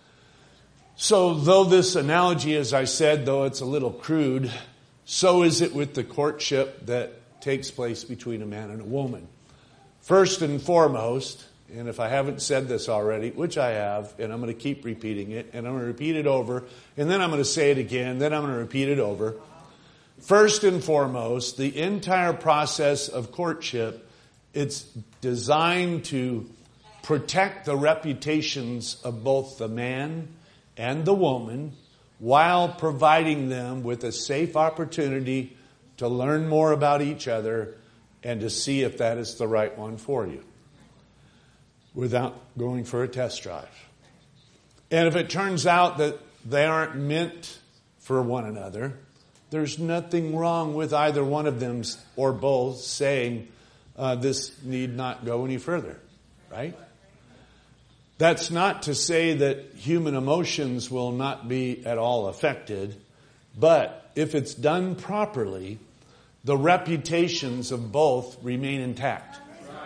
So though this analogy, as I said, though it's a little crude, so is it with the courtship that takes place between a man and a woman. First and foremost, and if I haven't said this already, which I have, and I'm going to keep repeating it, and I'm going to repeat it over, and then I'm going to say it again, then I'm going to repeat it over. First and foremost, the entire process of courtship, it's designed to protect the reputations of both the man and the woman while providing them with a safe opportunity to learn more about each other and to see if that is the right one for you, without going for a test drive. And if it turns out that they aren't meant for one another, there's nothing wrong with either one of them or both saying, this need not go any further, right? That's not to say that human emotions will not be at all affected, but if it's done properly, the reputations of both remain intact.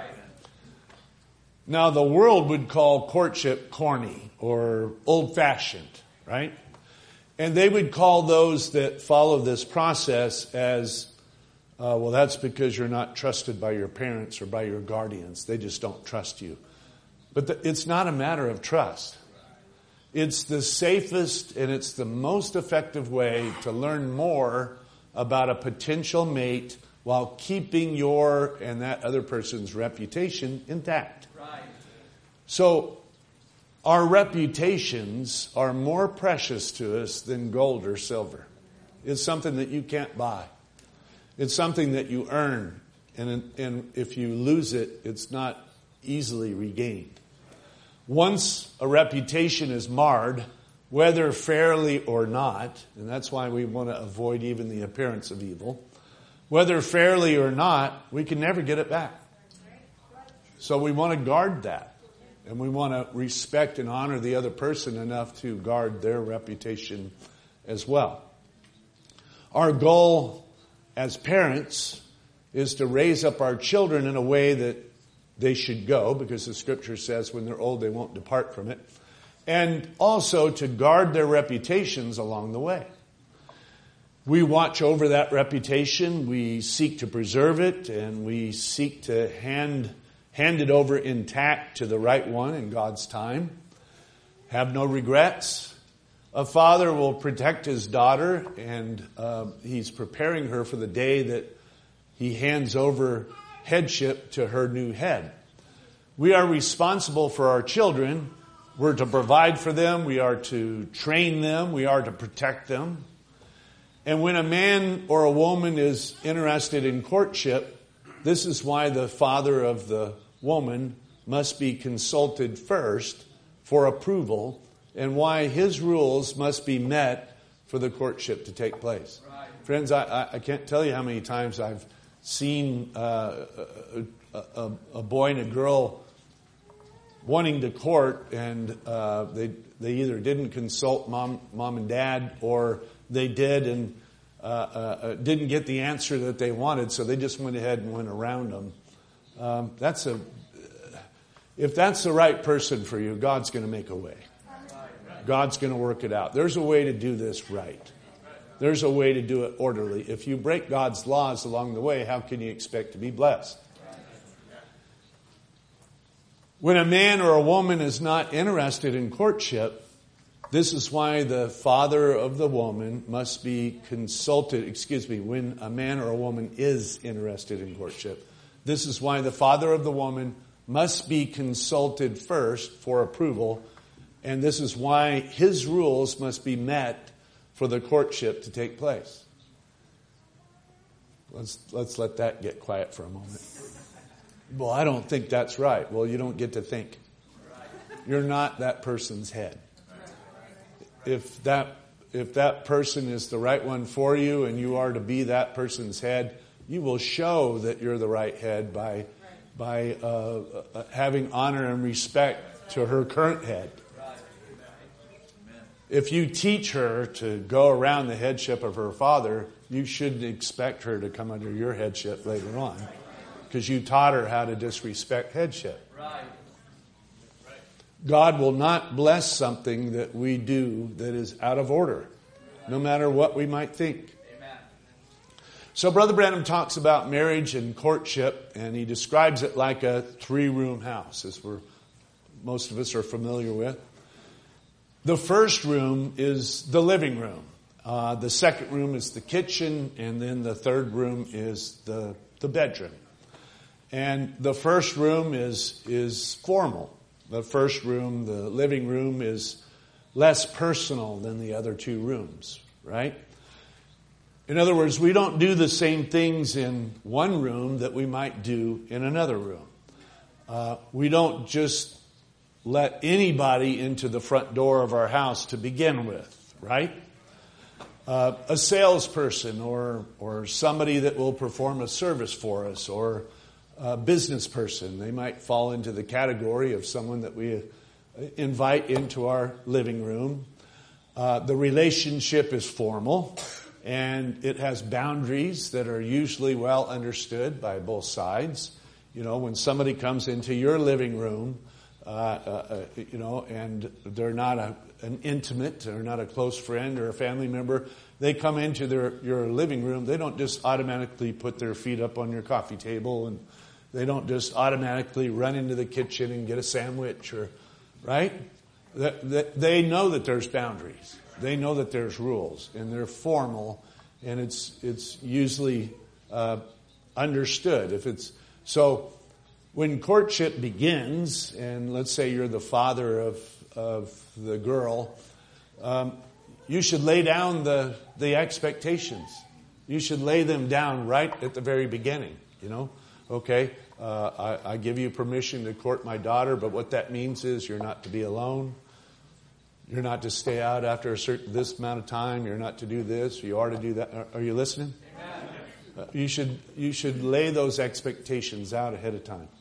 Now, the world would call courtship corny or old-fashioned, right? And they would call those that follow this process as, well, that's because you're not trusted by your parents or by your guardians. They just don't trust you. But it's not a matter of trust. It's the safest and it's the most effective way to learn more about a potential mate while keeping your and that other person's reputation intact. Right. So our reputations are more precious to us than gold or silver. It's something that you can't buy. It's something that you earn. And if you lose it, it's not easily regained. Once a reputation is marred, whether fairly or not, and that's why we want to avoid even the appearance of evil, whether fairly or not, we can never get it back. So we want to guard that. And we want to respect and honor the other person enough to guard their reputation as well. Our goal as parents is to raise up our children in a way that they should go, because the scripture says when they're old they won't depart from it. And also to guard their reputations along the way. We watch over that reputation. We seek to preserve it, and we seek to hand it over intact to the right one in God's time. Have no regrets. A father will protect his daughter, and he's preparing her for the day that he hands over headship to her new head. We are responsible for our children. We're to provide for them. We are to train them. We are to protect them. And when a man or a woman is interested in courtship, this is why the father of the woman must be consulted first for approval, and why his rules must be met for the courtship to take place. Right. Friends, I can't tell you how many times I've seen a boy and a girl wanting to court, and they either didn't consult mom and dad, or they did and didn't get the answer that they wanted, so they just went ahead and went around them. If that's the right person for you, God's going to make a way. God's going to work it out. There's a way to do this right. There's a way to do it orderly. If you break God's laws along the way, how can you expect to be blessed? When a man or a woman is not interested in courtship, this is why the father of the woman must be consulted. When a man or a woman is interested in courtship, this is why the father of the woman must be consulted first for approval, and this is why his rules must be met for the courtship to take place. Let's let that get quiet for a moment. Well, I don't think that's right. Well, you don't get to think. You're not that person's head. If that person is the right one for you and you are to be that person's head, you will show that you're the right head by having honor and respect to her current head. If you teach her to go around the headship of her father, you shouldn't expect her to come under your headship later on, because you taught her how to disrespect headship. God will not bless something that we do that is out of order, no matter what we might think. So Brother Branham talks about marriage and courtship, and he describes it like a 3-room house, as most of us are familiar with. The first room is the living room. The second room is the kitchen, and then the third room is the bedroom. And the first room is formal. The first room, the living room, is less personal than the other 2 rooms, right? In other words, we don't do the same things in one room that we might do in another room. We don't just let anybody into the front door of our house to begin with, right? A salesperson or somebody that will perform a service for us, or a business person. They might fall into the category of someone that we invite into our living room. The relationship is formal, and it has boundaries that are usually well understood by both sides. You know, when somebody comes into your living room, and they're not an intimate, or not a close friend or a family member, they come into your living room, they don't just automatically put their feet up on your coffee table, and they don't just automatically run into the kitchen and get a sandwich, right? They know that there's boundaries. They know that there's rules, and they're formal, and it's usually understood. So when courtship begins, and let's say you're the father of the girl, you should lay down the expectations. You should lay them down right at the very beginning. Okay, I give you permission to court my daughter, but what that means is you're not to be alone. You're not to stay out after this amount of time. You're not to do this. You are to do that. Are you listening? You should lay those expectations out ahead of time.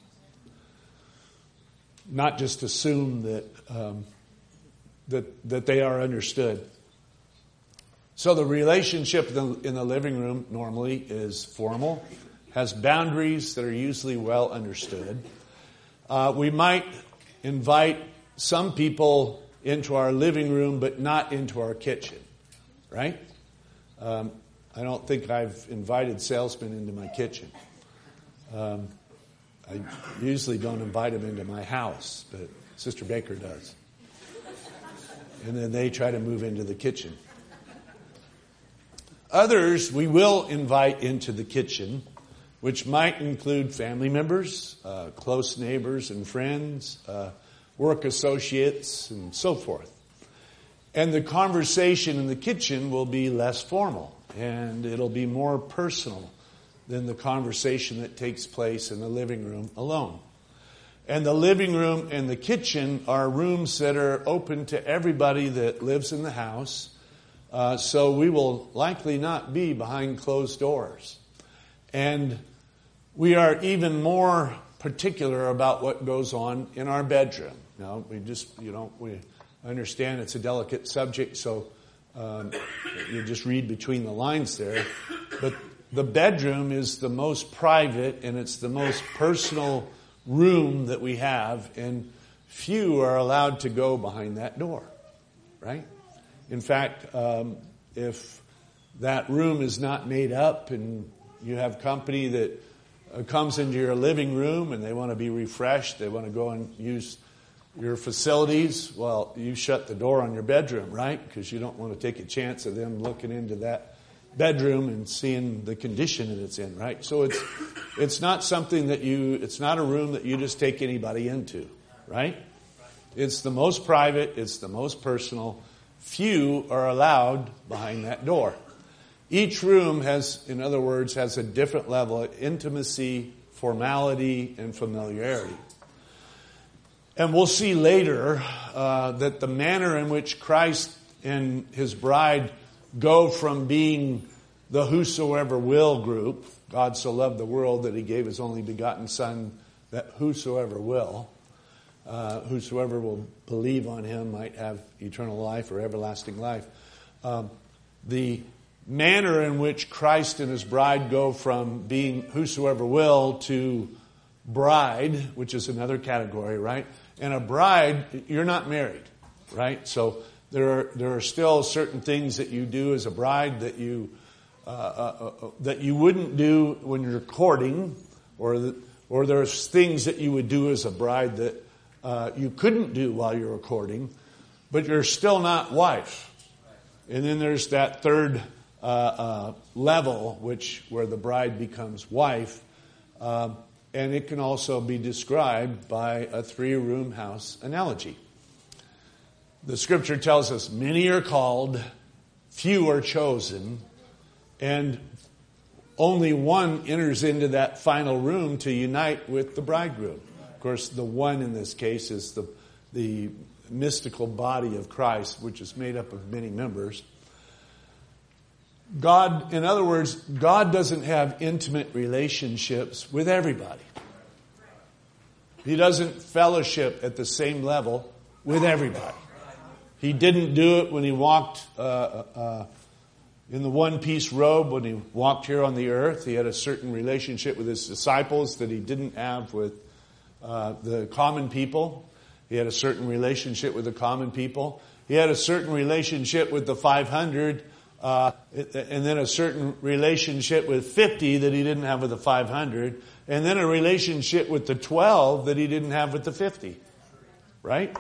Not just assume that they are understood. So the relationship in the living room normally is formal, has boundaries that are usually well understood. We might invite some people into our living room, but not into our kitchen, right? I don't think I've invited salesmen into my kitchen. I usually don't invite them into my house, but Sister Baker does. And then they try to move into the kitchen. Others we will invite into the kitchen, which might include family members, close neighbors and friends, work associates, and so forth. And the conversation in the kitchen will be less formal, and it'll be more personal than the conversation that takes place in the living room alone. And the living room and the kitchen are rooms that are open to everybody that lives in the house, so we will likely not be behind closed doors. And we are even more particular about what goes on in our bedroom. Now, we understand it's a delicate subject, so you just read between the lines there. But the bedroom is the most private and it's the most personal room that we have, and few are allowed to go behind that door, right? In fact, if that room is not made up and you have company that comes into your living room and they want to be refreshed, they want to go and use your facilities, well, you shut the door on your bedroom, right? Because you don't want to take a chance of them looking into that bedroom and seeing the condition that it's in, right? So it's not something that it's not a room that you just take anybody into, right? It's the most private, it's the most personal. Few are allowed behind that door. Each room has, in other words, has a different level of intimacy, formality, and familiarity. And we'll see later that the manner in which Christ and his bride go from being the whosoever will group, God so loved the world that he gave his only begotten Son, that whosoever will believe on him might have eternal life or everlasting life. The manner in which Christ and his bride go from being whosoever will to bride, which is another category, right? And a bride, you're not married, right? So there are still certain things that you do as a bride that you wouldn't do when you're courting, or there's things that you would do as a bride that you couldn't do while you were courting, but you're still not wife. And then there's that third level, where the bride becomes wife, and it can also be described by a 3-room house analogy. The scripture tells us many are called, few are chosen, and only one enters into that final room to unite with the bridegroom. Of course, the one in this case is the mystical body of Christ, which is made up of many members. God, in other words, God doesn't have intimate relationships with everybody. He doesn't fellowship at the same level with everybody. He didn't do it when he walked in the one-piece robe, when he walked here on the earth. He had a certain relationship with his disciples that he didn't have with the common people. He had a certain relationship with the common people. He had a certain relationship with the 500, and then a certain relationship with 50 that he didn't have with the 500, and then a relationship with the 12 that he didn't have with the 50. Right?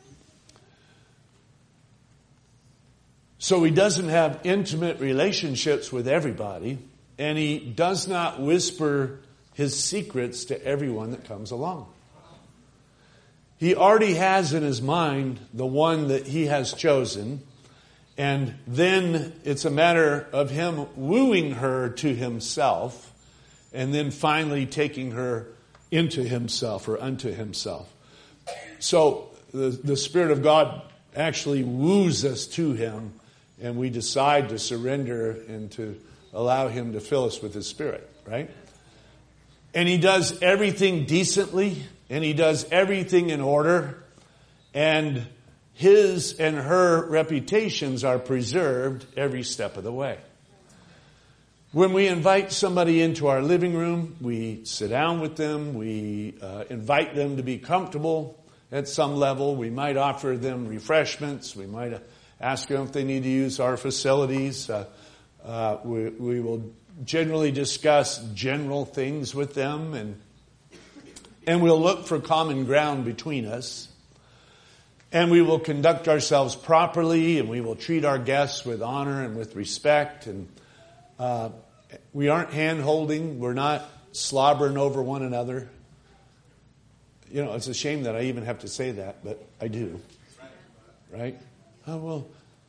So he doesn't have intimate relationships with everybody, and he does not whisper his secrets to everyone that comes along. He already has in his mind the one that he has chosen, and then it's a matter of him wooing her to himself, and then finally taking her into himself or unto himself. So the Spirit of God actually woos us to him, and we decide to surrender and to allow him to fill us with his Spirit, right? And he does everything decently, and he does everything in order, and his and her reputations are preserved every step of the way. When we invite somebody into our living room, we sit down with them, we invite them to be comfortable at some level. We might offer them refreshments, we might ask them if they need to use our facilities. We will generally discuss general things with them, and we'll look for common ground between us. And we will conduct ourselves properly, and we will treat our guests with honor and with respect. And we aren't hand-holding. We're not slobbering over one another. You know, it's a shame that I even have to say that, but I do. Right? Oh, well,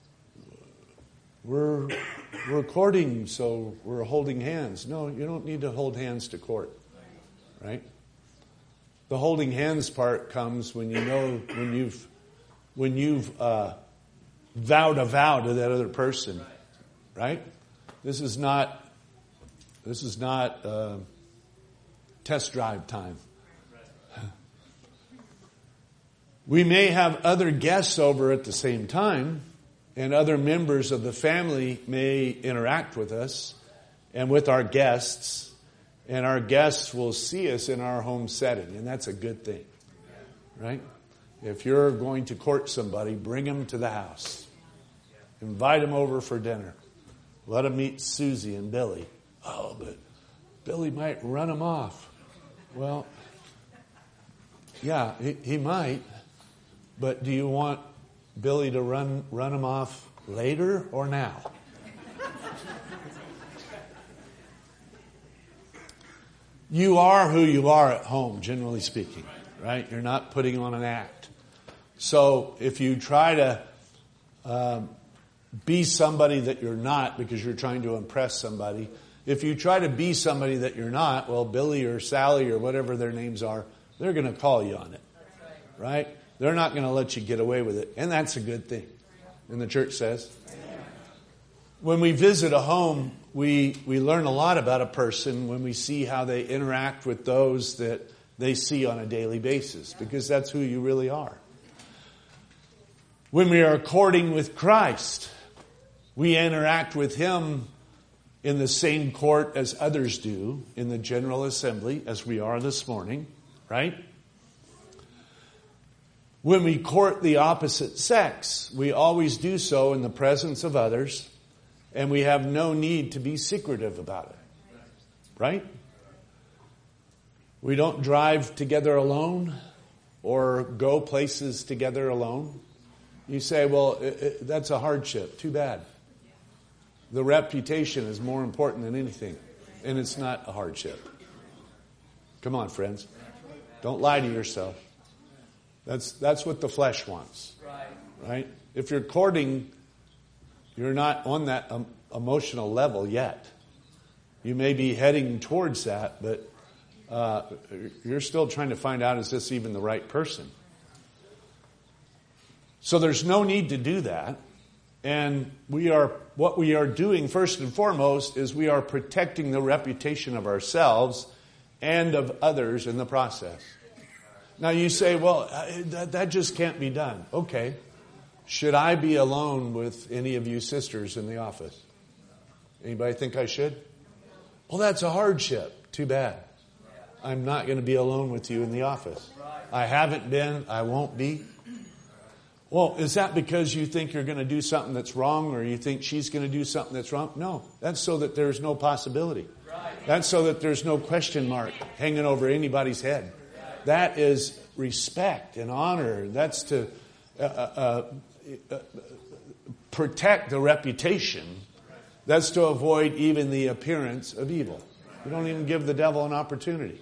we're courting, so we're holding hands. No, you don't need to hold hands to court. Right? The holding hands part comes when you know, when you've vowed a vow to that other person. Right? This is not test drive time. We may have other guests over at the same time, and other members of the family may interact with us and with our guests, and our guests will see us in our home setting, and that's a good thing, right? If you're going to court somebody, bring them to the house. Invite them over for dinner. Let them meet Susie and Billy. Oh, but Billy might run them off. Well, yeah, he might. But do you want Billy to run him off later or now? You are who you are at home, generally speaking, right? You're not putting on an act. So if you try to be somebody that you're not because you're trying to impress somebody, if you try to be somebody that you're not, well, Billy or Sally or whatever their names are, they're going to call you on it, right? They're not going to let you get away with it. And that's a good thing. And the church says. When we visit a home, we learn a lot about a person when we see how they interact with those that they see on a daily basis. Because that's who you really are. When we are courting with Christ, we interact with Him in the same court as others do in the General Assembly, as we are this morning. Right? When we court the opposite sex, we always do so in the presence of others, and we have no need to be secretive about it. Right? We don't drive together alone or go places together alone. You say, well, that's a hardship. Too bad. The reputation is more important than anything, and it's not a hardship. Come on, friends. Don't lie to yourself. That's what the flesh wants, right? If you're courting, you're not on that emotional level yet. You may be heading towards that, but you're still trying to find out, is this even the right person? So there's no need to do that. And what we are doing first and foremost is we are protecting the reputation of ourselves and of others in the process. Now you say, well, that just can't be done. Okay. Should I be alone with any of you sisters in the office? Anybody think I should? Well, that's a hardship. Too bad. I'm not going to be alone with you in the office. I haven't been. I won't be. Well, is that because you think you're going to do something that's wrong, or you think she's going to do something that's wrong? No. That's so that there's no possibility. That's so that there's no question mark hanging over anybody's head. That is respect and honor. That's to protect the reputation. That's to avoid even the appearance of evil. We don't even give the devil an opportunity.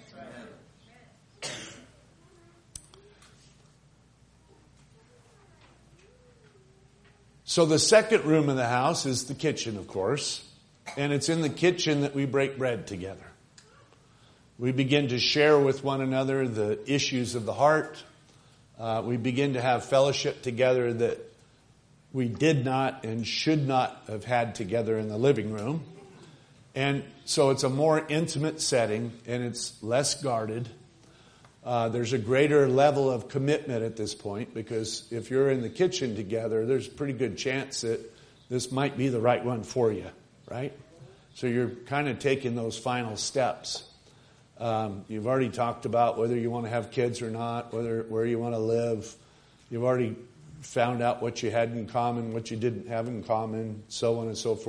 So the second room in the house is the kitchen, of course. And it's in the kitchen that we break bread together. We begin to share with one another the issues of the heart. We begin to have fellowship together that we did not and should not have had together in the living room. And so it's a more intimate setting, and it's less guarded. There's a greater level of commitment at this point, because if you're in the kitchen together, there's a pretty good chance that this might be the right one for you, right? So you're kind of taking those final steps. You've already talked about whether you want to have kids or not, where you want to live. You've already found out what you had in common, what you didn't have in common, so on and so forth.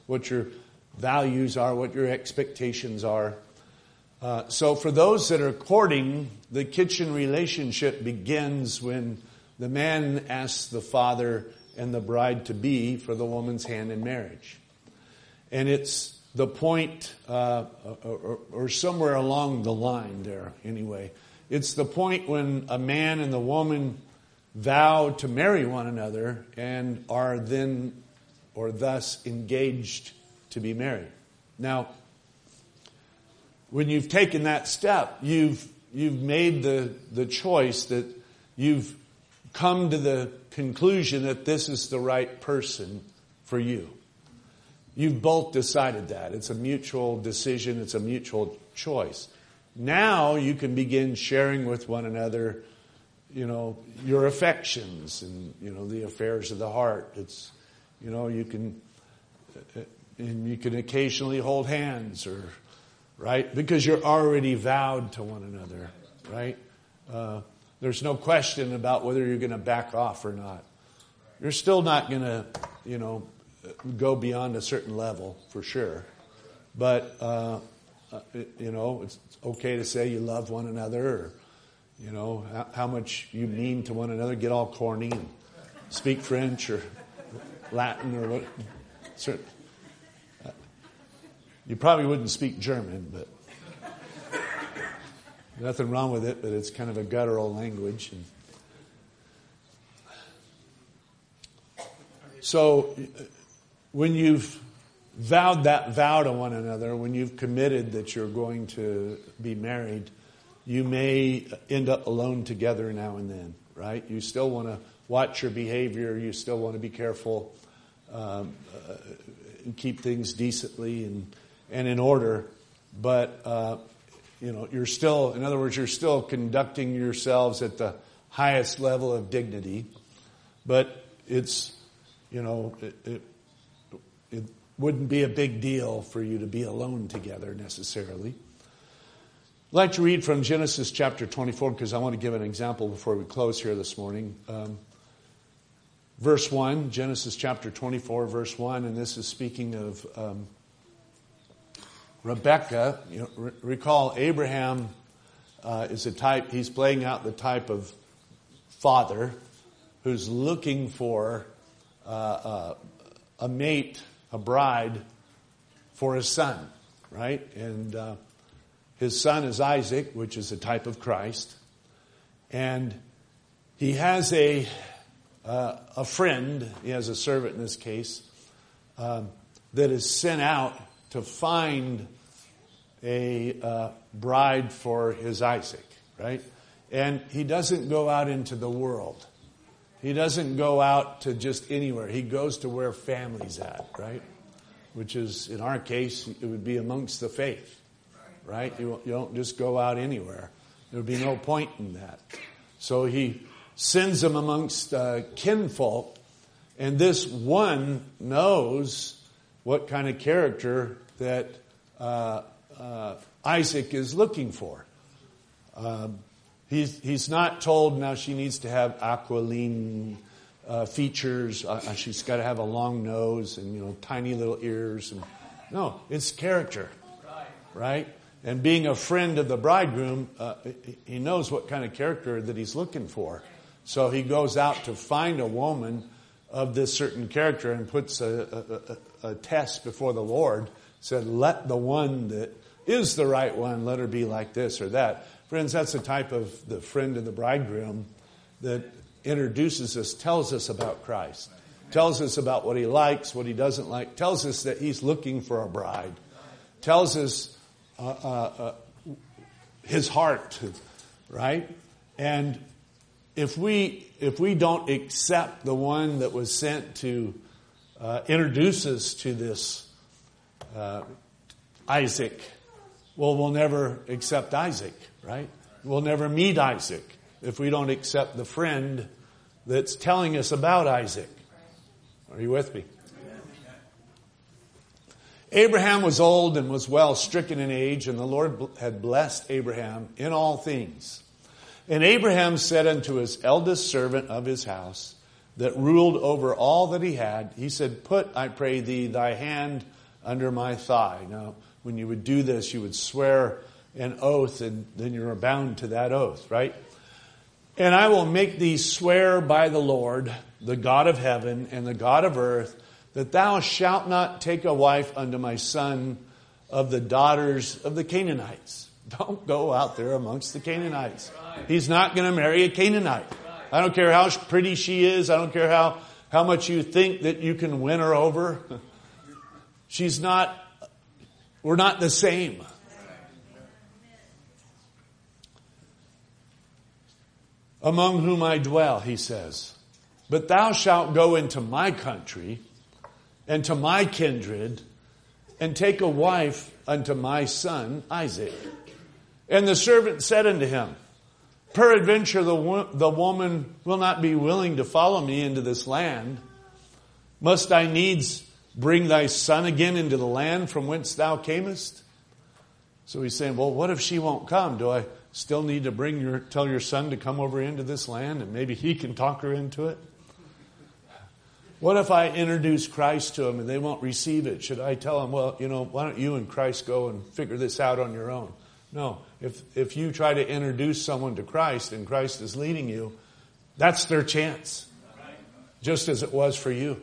what your values are, what your expectations are. So for those that are courting, the kitchen relationship begins when the man asks the father and the bride-to-be for the woman's hand in marriage. And it's the point, or somewhere along the line there anyway. It's the point when a man and the woman vow to marry one another and are then or thus engaged to be married. Now, when you've taken that step, you've made the choice that you've come to the conclusion that this is the right person for you. You've both decided that. It's a mutual decision. It's a mutual choice. Now you can begin sharing with one another, your affections and, the affairs of the heart. It's, you can occasionally hold hands right? Because you're already vowed to one another, right? There's no question about whether you're going to back off or not. You're still not going to, go beyond a certain level for sure. But, it's okay to say you love one another or, how much you mean to one another. Get all corny and speak French or Latin or what. You probably wouldn't speak German, but nothing wrong with it, but it's kind of a guttural language. And so when you've vowed that vow to one another, when you've committed that you're going to be married, you may end up alone together now and then, right? You still want to watch your behavior. You still want to be careful and keep things decently and in order. But, you're still, in other words, you're still conducting yourselves at the highest level of dignity. But it's, it wouldn't be a big deal for you to be alone together necessarily. I'd like to read from Genesis chapter 24 because I want to give an example before we close here this morning. Verse 1, Genesis chapter 24, verse 1, and this is speaking of Rebekah. Recall Abraham is a type, he's playing out the type of father who's looking for a mate, a bride for his son, right? And his son is Isaac, which is a type of Christ. And he has a friend, he has a servant in this case, that is sent out to find a bride for his Isaac, right? And he doesn't go out into the world. He doesn't go out to just anywhere. He goes to where family's at, right? Which is, in our case, it would be amongst the faith, right? You don't just go out anywhere. There would be no point in that. So he sends them amongst kinfolk, and this one knows what kind of character that Isaac is looking for. He's not told now she needs to have aquiline features. She's got to have a long nose and tiny little ears. And no, it's character, right? And being a friend of the bridegroom, he knows what kind of character that he's looking for. So he goes out to find a woman of this certain character and puts a test before the Lord. Said, let the one that is the right one, let her be like this or that. Friends, that's the type of the friend of the bridegroom that introduces us, tells us about Christ, tells us about what he likes, what he doesn't like, tells us that he's looking for a bride, tells us his heart, right? And if we don't accept the one that was sent to introduce us to this Isaac, well, we'll never accept Isaac, right? We'll never meet Isaac if we don't accept the friend that's telling us about Isaac. Are you with me? Abraham was old and was well stricken in age, and the Lord had blessed Abraham in all things. And Abraham said unto his eldest servant of his house that ruled over all that he had, he said, put, I pray thee, thy hand under my thigh. Now, when you would do this, you would swear an oath, and then you're bound to that oath, right? And I will make thee swear by the Lord, the God of heaven and the God of earth, that thou shalt not take a wife unto my son of the daughters of the Canaanites. Don't go out there amongst the Canaanites. He's not going to marry a Canaanite. I don't care how pretty she is. I don't care how much you think that you can win her over. We're not the same. Among whom I dwell, he says. But thou shalt go into my country and to my kindred and take a wife unto my son Isaac. And the servant said unto him, peradventure the woman will not be willing to follow me into this land. Must I needs bring thy son again into the land from whence thou camest? So he's saying, well, what if she won't come? Do I still need to tell your son to come over into this land and maybe he can talk her into it? What if I introduce Christ to them and they won't receive it? Should I tell them, well, why don't you and Christ go and figure this out on your own? No. If you try to introduce someone to Christ and Christ is leading you, that's their chance. Just as it was for you.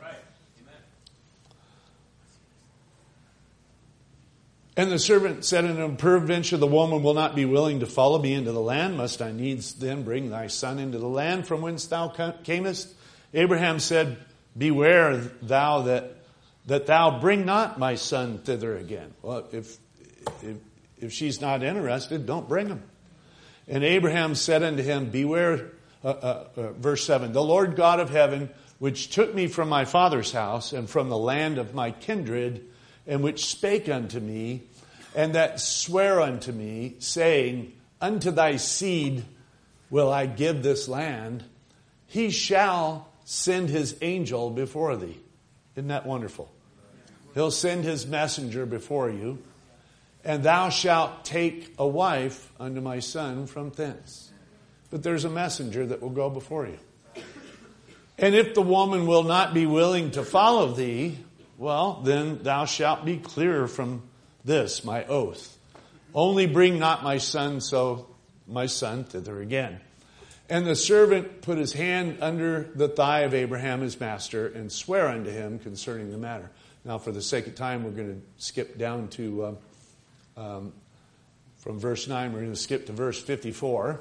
And the servant said unto him, peradventure the woman will not be willing to follow me into the land. Must I needs then bring thy son into the land from whence thou camest? Abraham said, beware thou that thou bring not my son thither again. Well, if she's not interested, don't bring him. And Abraham said unto him, beware, verse 7, the Lord God of heaven, which took me from my father's house and from the land of my kindred, and which spake unto me, and that sware unto me, saying, unto thy seed will I give this land, he shall send his angel before thee. Isn't that wonderful? He'll send his messenger before you, and thou shalt take a wife unto my son from thence. But there's a messenger that will go before you. And if the woman will not be willing to follow thee, well, then thou shalt be clear from this, my oath. Only bring not my son thither again. And the servant put his hand under the thigh of Abraham his master and sware unto him concerning the matter. Now, for the sake of time, we're going to skip down to, from verse 9, we're going to skip to verse 54.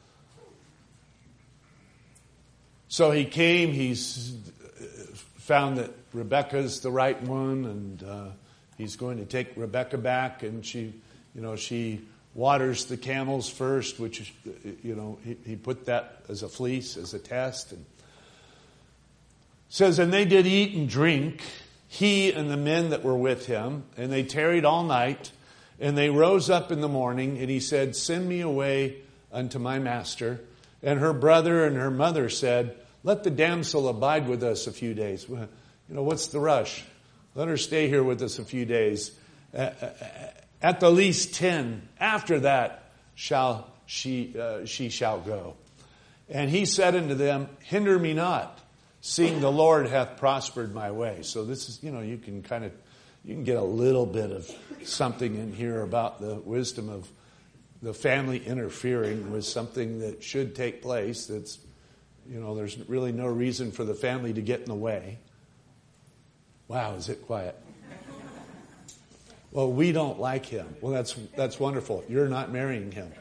So he came, he's found that Rebekah's the right one, and he's going to take Rebekah back, and she waters the camels first, which, he put that as a fleece, as a test. And says, and they did eat and drink, he and the men that were with him, and they tarried all night, and they rose up in the morning, and he said, send me away unto my master. And her brother and her mother said, let the damsel abide with us a few days. What's the rush? Let her stay here with us a few days. At the least 10. After that she shall go. And he said unto them, hinder me not, seeing the Lord hath prospered my way. So this is, you can get a little bit of something in here about the wisdom of the family interfering with something that should take place. That's, there's really no reason for the family to get in the way. Wow, is it quiet? Well, we don't like him. Well, that's wonderful. You're not marrying him.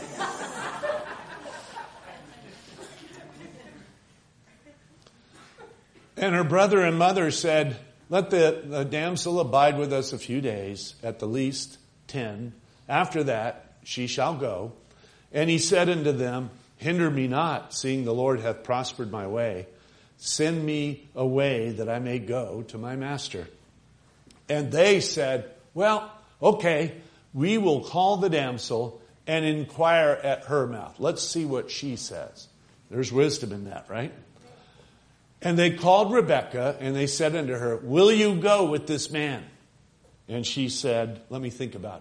And her brother and mother said, let the damsel abide with us a few days, at the least 10. After that, she shall go. And he said unto them, hinder me not, seeing the Lord hath prospered my way. Send me away that I may go to my master. And they said, well, okay, we will call the damsel and inquire at her mouth. Let's see what she says. There's wisdom in that, right? And they called Rebekah, and they said unto her, will you go with this man? And she said, let me think about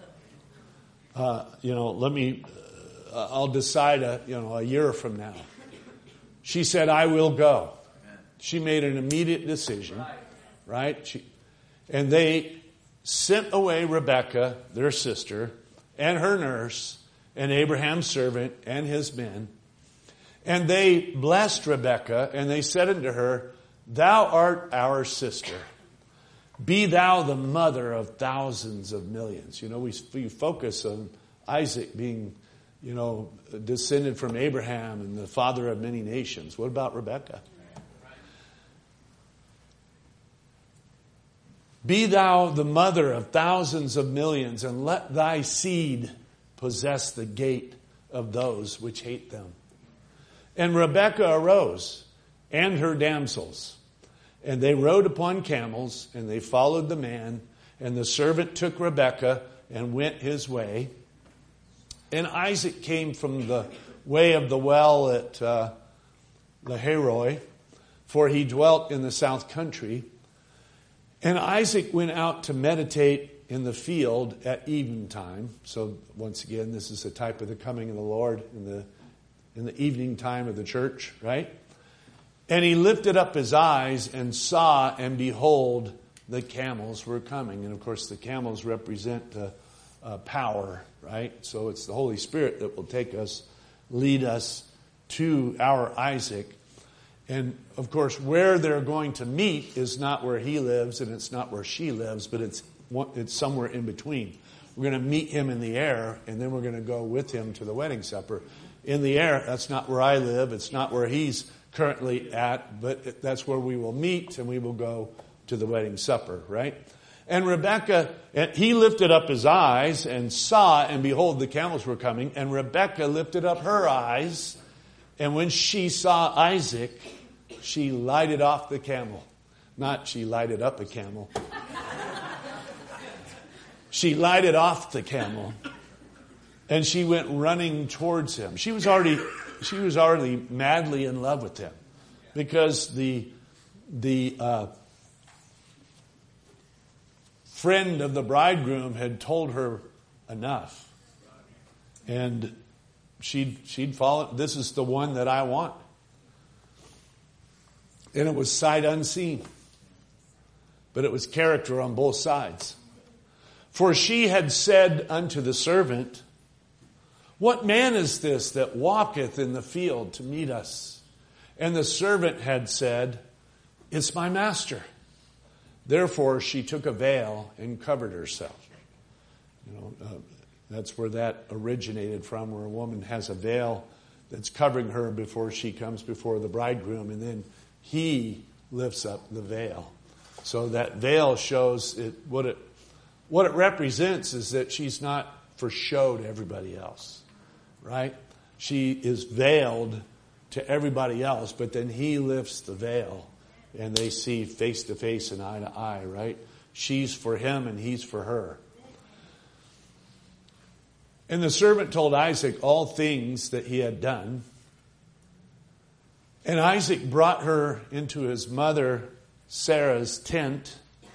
it. I'll decide a year from now. She said, I will go. She made an immediate decision, right? And they sent away Rebekah, their sister, and her nurse, and Abraham's servant, and his men. And they blessed Rebekah, and they said unto her, Thou art our sister. Be thou the mother of thousands of millions. You know, we focus on Isaac being, descended from Abraham and the father of many nations. What about Rebekah? Be thou the mother of thousands of millions, and let thy seed possess the gate of those which hate them. And Rebekah arose, and her damsels, and they rode upon camels, and they followed the man, and the servant took Rebekah and went his way. And Isaac came from the way of the well at Lahairoi, for he dwelt in the south country. And Isaac went out to meditate in the field at eventime. So once again, this is a type of the coming of the Lord in the evening time of the church, right? And he lifted up his eyes and saw, and behold, the camels were coming. And of course, the camels represent power, right? So it's the Holy Spirit that will lead us to our Isaac. And of course, where they're going to meet is not where he lives, and it's not where she lives, but it's somewhere in between. We're going to meet him in the air, and then we're going to go with him to the wedding supper. In the air, that's not where I live. It's not where he's currently at, but that's where we will meet, and we will go to the wedding supper, right? And Rebekah, he lifted up his eyes and saw, and behold, the camels were coming. And Rebekah lifted up her eyes, and when she saw Isaac, she lighted off the camel. Not she lighted up a camel. She lighted off the camel, and she went running towards him. She was already madly in love with him, because the friend of the bridegroom had told her enough, and she'd followed. This is the one that I want. And it was sight unseen, but it was character on both sides. For she had said unto the servant, What man is this that walketh in the field to meet us? And the servant had said, It's my master. Therefore she took a veil and covered herself. That's where that originated from, where a woman has a veil that's covering her before she comes before the bridegroom, and then he lifts up the veil. So that veil shows what it represents is that she's not for show to everybody else, right? She is veiled to everybody else, but then he lifts the veil, and they see face to face and eye to eye, right? She's for him and he's for her. And the servant told Isaac all things that he had done. And Isaac brought her into his mother Sarah's tent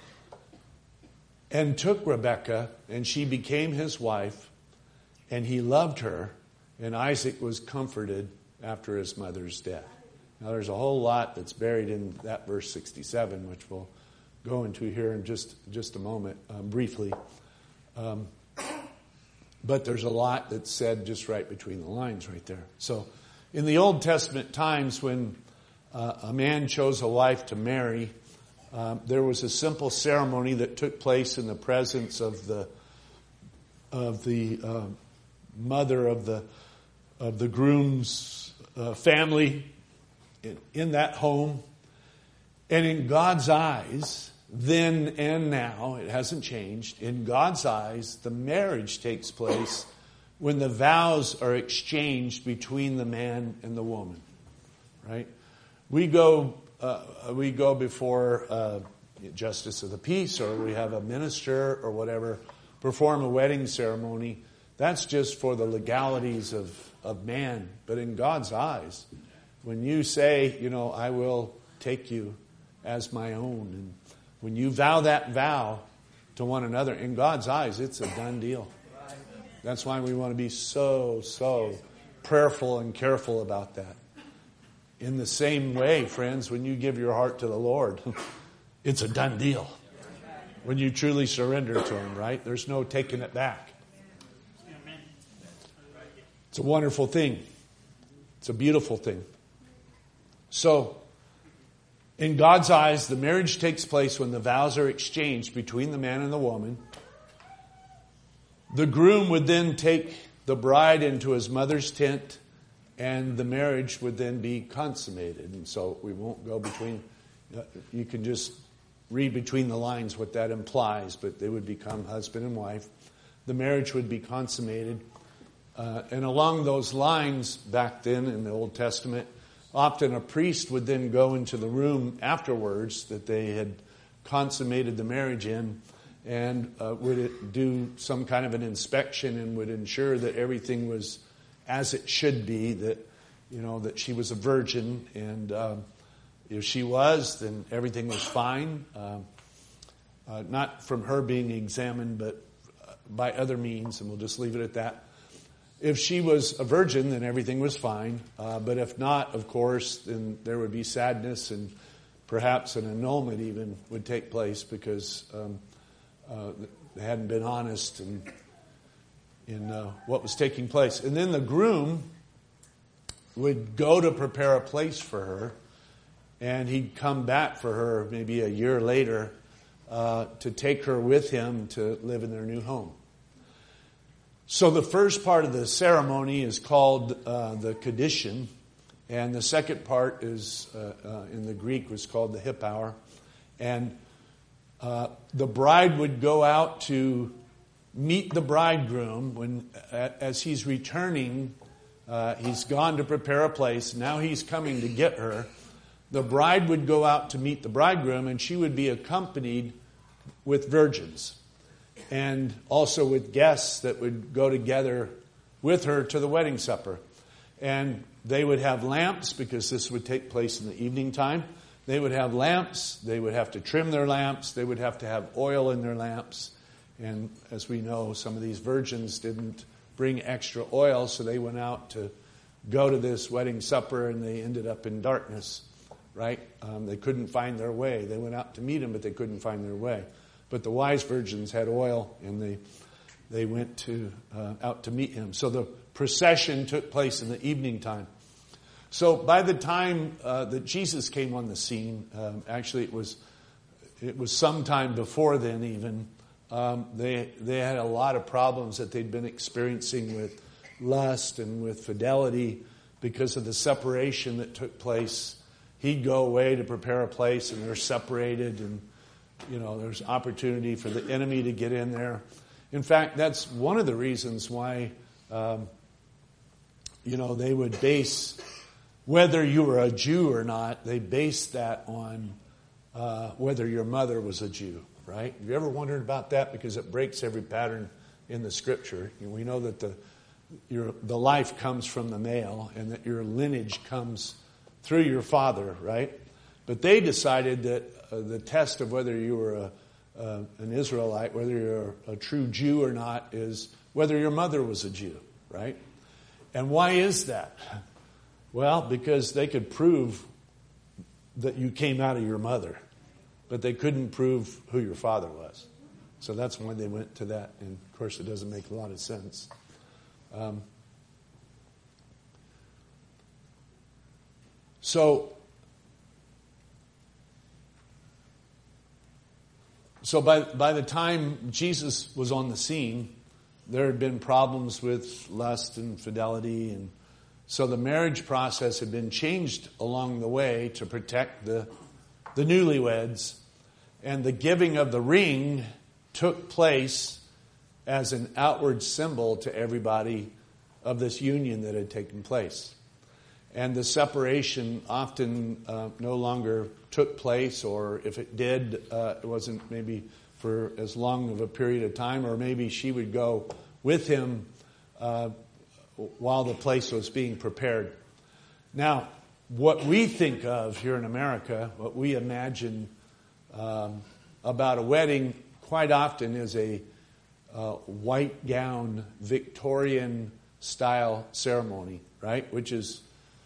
and took Rebekah, and she became his wife, and he loved her, and Isaac was comforted after his mother's death. Now there's a whole lot that's buried in that verse 67, which we'll go into here in just a moment, briefly. But there's a lot that's said just right between the lines right there. So in the Old Testament times, when a man chose a wife to marry, there was a simple ceremony that took place in the presence of the mother of the groom's family in that home. And in God's eyes, then and now, it hasn't changed. In God's eyes, the marriage takes place when the vows are exchanged between the man and the woman, right? We go before justice of the peace, or we have a minister or whatever perform a wedding ceremony. That's just for the legalities of man. But in God's eyes, when you say, I will take you as my own, and when you vow that vow to one another, in God's eyes, it's a done deal. That's why we want to be so prayerful and careful about that. In the same way, friends, when you give your heart to the Lord, it's a done deal. when you truly surrender to Him, right? There's no taking it back. It's a wonderful thing. It's a beautiful thing. So, in God's eyes, the marriage takes place when the vows are exchanged between the man and the woman. The groom would then take the bride into his mother's tent, and the marriage would then be consummated. And so we won't go between, you can just read between the lines what that implies, but they would become husband and wife. The marriage would be consummated. And along those lines, back then in the Old Testament, often a priest would then go into the room afterwards that they had consummated the marriage in, and would do some kind of an inspection and would ensure that everything was as it should be, that, you know, that she was a virgin, and if she was, then everything was fine. Not from her being examined, but by other means, and we'll just leave it at that. If she was a virgin, then everything was fine. But if not, of course, then there would be sadness, and perhaps an annulment even would take place because they hadn't been honest in what was taking place. And then the groom would go to prepare a place for her, and he'd come back for her maybe a year later to take her with him to live in their new home. So the first part of the ceremony is called the Kedushin, and the second part is, in the Greek, was called the Hippah. And the bride would go out to meet the bridegroom as he's returning. He's gone to prepare a place. Now he's coming to get her. The bride would go out to meet the bridegroom, and she would be accompanied with virgins, and also with guests that would go together with her to the wedding supper. And they would have lamps, because this would take place in the evening time. They would have lamps. They would have to trim their lamps. They would have to have oil in their lamps. And as we know, some of these virgins didn't bring extra oil, so they went out to go to this wedding supper, and they ended up in darkness, right? They couldn't find their way. They went out to meet him, but they couldn't find their way. But the wise virgins had oil, and they went out to meet him. So the procession took place in the evening time. So by the time that Jesus came on the scene, actually it was sometime before then even, they had a lot of problems that they'd been experiencing with lust and with fidelity because of the separation that took place. He'd go away to prepare a place, and they're separated, and you know, there's opportunity for the enemy to get in there. In fact, that's one of the reasons why, they would base, whether you were a Jew or not, they based that on whether your mother was a Jew, right? Have you ever wondered about that? Because it breaks every pattern in the Scripture. We know that the life comes from the male, and that your lineage comes through your father, right? But they decided that the test of whether you were an Israelite, whether you're a true Jew or not, is whether your mother was a Jew, right? And why is that? Well, because they could prove that you came out of your mother, but they couldn't prove who your father was. So that's why they went to that. And of course, it doesn't make a lot of sense. So by the time Jesus was on the scene, there had been problems with lust and fidelity, and so the marriage process had been changed along the way to protect the newlyweds, and the giving of the ring took place as an outward symbol to everybody of this union that had taken place. And the separation often no longer took place, or if it did, it wasn't maybe for as long of a period of time, or maybe she would go with him while the place was being prepared. Now, what we think of here in America, what we imagine about a wedding quite often is a white gown, Victorian-style ceremony, right? Which is,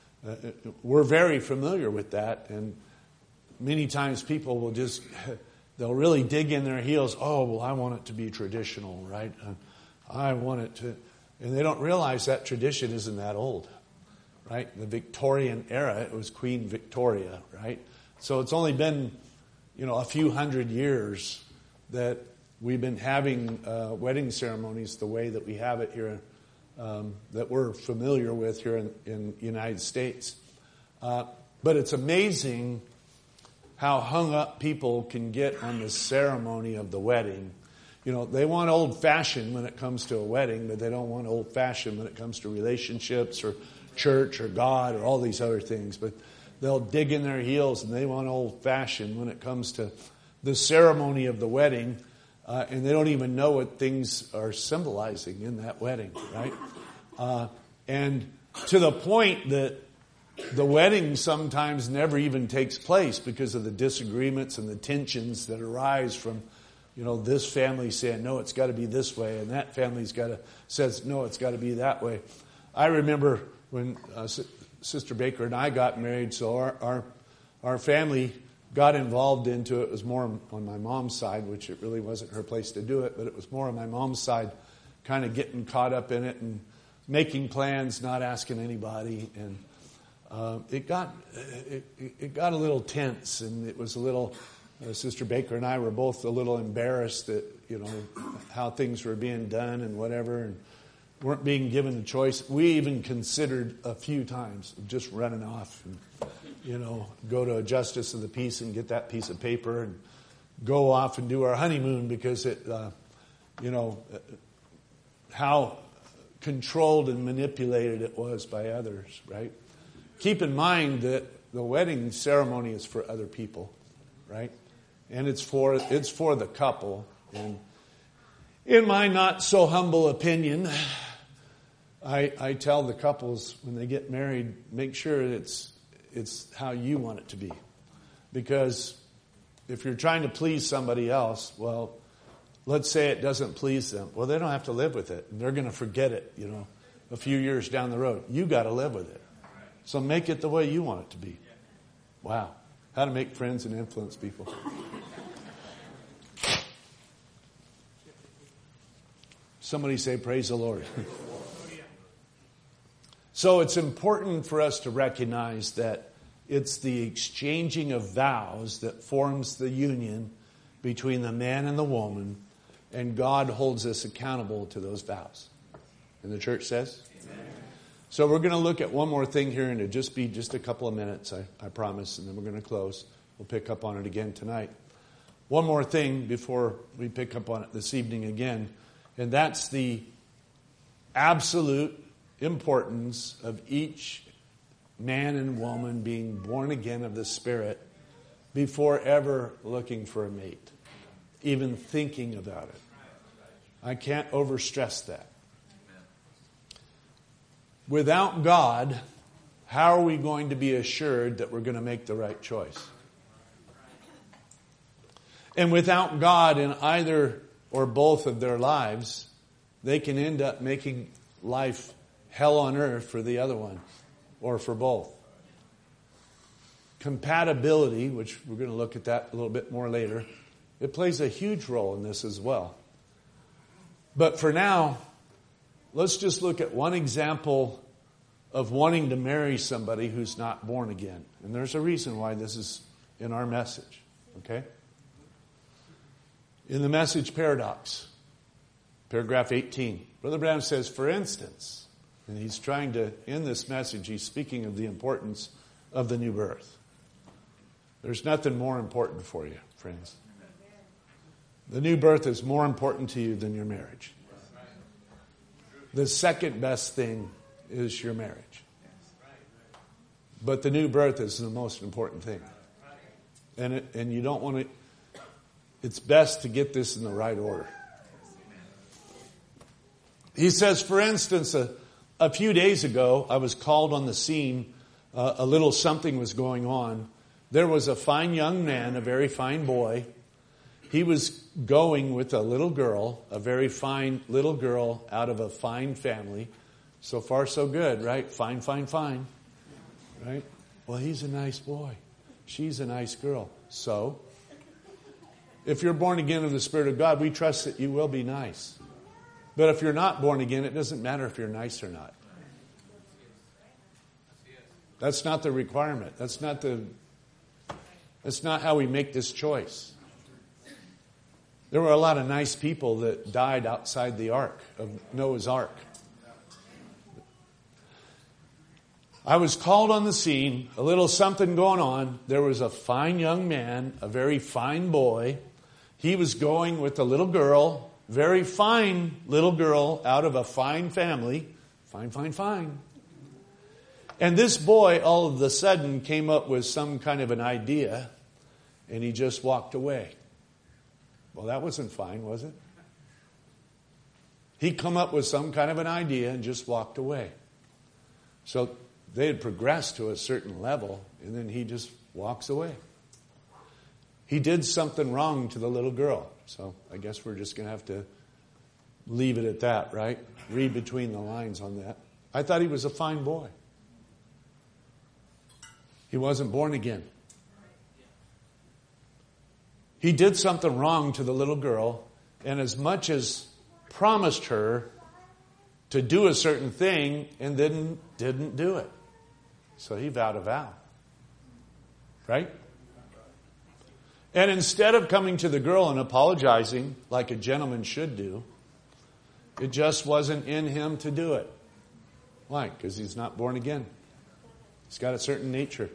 we're very familiar with that, and many times people will just they'll really dig in their heels. Oh, well, I want it to be traditional, right? I want it to, and they don't realize that tradition isn't that old, right? The Victorian era, it was Queen Victoria, right? So it's only been, a few hundred years that we've been having wedding ceremonies the way that we have it here, that we're familiar with here in the United States. But it's amazing how hung up people can get on the ceremony of the wedding. They want old-fashioned when it comes to a wedding, but they don't want old-fashioned when it comes to relationships or church or God or all these other things. But they'll dig in their heels and they want old-fashioned when it comes to the ceremony of the wedding, and they don't even know what things are symbolizing in that wedding, right? And to the point that the wedding sometimes never even takes place because of the disagreements and the tensions that arise from, this family saying, no, it's got to be this way, and that family's says, no, it's got to be that way. I remember when Sister Baker and I got married, so our family got involved into it. It was more on my mom's side, which it really wasn't her place to do it, but it was more on my mom's side, kind of getting caught up in it and making plans, not asking anybody, and it got a little tense, and it was a little. Sister Baker and I were both a little embarrassed that how things were being done and whatever, and weren't being given the choice. We even considered a few times of just running off and go to a justice of the peace and get that piece of paper and go off and do our honeymoon because it how controlled and manipulated it was by others, right? Keep in mind that the wedding ceremony is for other people, right? And it's for the couple. And in my not so humble opinion, I tell the couples when they get married, make sure it's how you want it to be. Because if you're trying to please somebody else, well, let's say it doesn't please them. Well, they don't have to live with it. And they're going to forget it, a few years down the road. You got to live with it. So make it the way you want it to be. Wow. How to make friends and influence people. Somebody say, praise the Lord. So it's important for us to recognize that it's the exchanging of vows that forms the union between the man and the woman, and God holds us accountable to those vows. And the church says? Amen. So we're going to look at one more thing here, and it'll just be just a couple of minutes, I promise, and then we're going to close. We'll pick up on it again tonight. One more thing before we pick up on it this evening again, and that's the absolute importance of each man and woman being born again of the Spirit before ever looking for a mate, even thinking about it. I can't overstress that. Without God, how are we going to be assured that we're going to make the right choice? And without God in either or both of their lives, they can end up making life hell on earth for the other one, or for both. Compatibility, which we're going to look at that a little bit more later, it plays a huge role in this as well. But for now, let's just look at one example of wanting to marry somebody who's not born again. And there's a reason why this is in our message, okay? In the Message Paradox, paragraph 18, Brother Branham says, for instance, and he's trying to, in this message, he's speaking of the importance of the new birth. There's nothing more important for you, friends. The new birth is more important to you than your marriage. The second best thing is your marriage. But the new birth is the most important thing. And you don't want to, it's best to get this in the right order. He says, for instance, a few days ago, I was called on the scene. A little something was going on. There was a fine young man, a very fine boy. He was going with a little girl, a very fine little girl out of a fine family. So far, so good, right? Fine, fine, fine. Right? Well, he's a nice boy. She's a nice girl. So, If you're born again of the Spirit of God, we trust that you will be nice. But if you're not born again, it doesn't matter if you're nice or not. That's not the requirement. That's not how we make this choice. There were a lot of nice people that died outside the ark, of Noah's ark. I was called on the scene, a little something going on. There was a fine young man, a very fine boy. He was going with a little girl, very fine little girl out of a fine family. Fine, fine, fine. And this boy all of a sudden came up with some kind of an idea, and he just walked away. Well, that wasn't fine, was it? He come up with some kind of an idea and just walked away. So they had progressed to a certain level, and then he just walks away. He did something wrong to the little girl. So I guess we're just going to have to leave it at that, right? Read between the lines on that. I thought he was a fine boy. He wasn't born again. He did something wrong to the little girl, and as much as promised her to do a certain thing, and then didn't do it. So he vowed a vow. Right? And instead of coming to the girl and apologizing like a gentleman should do, it just wasn't in him to do it. Why? Because he's not born again. He's got a certain nature.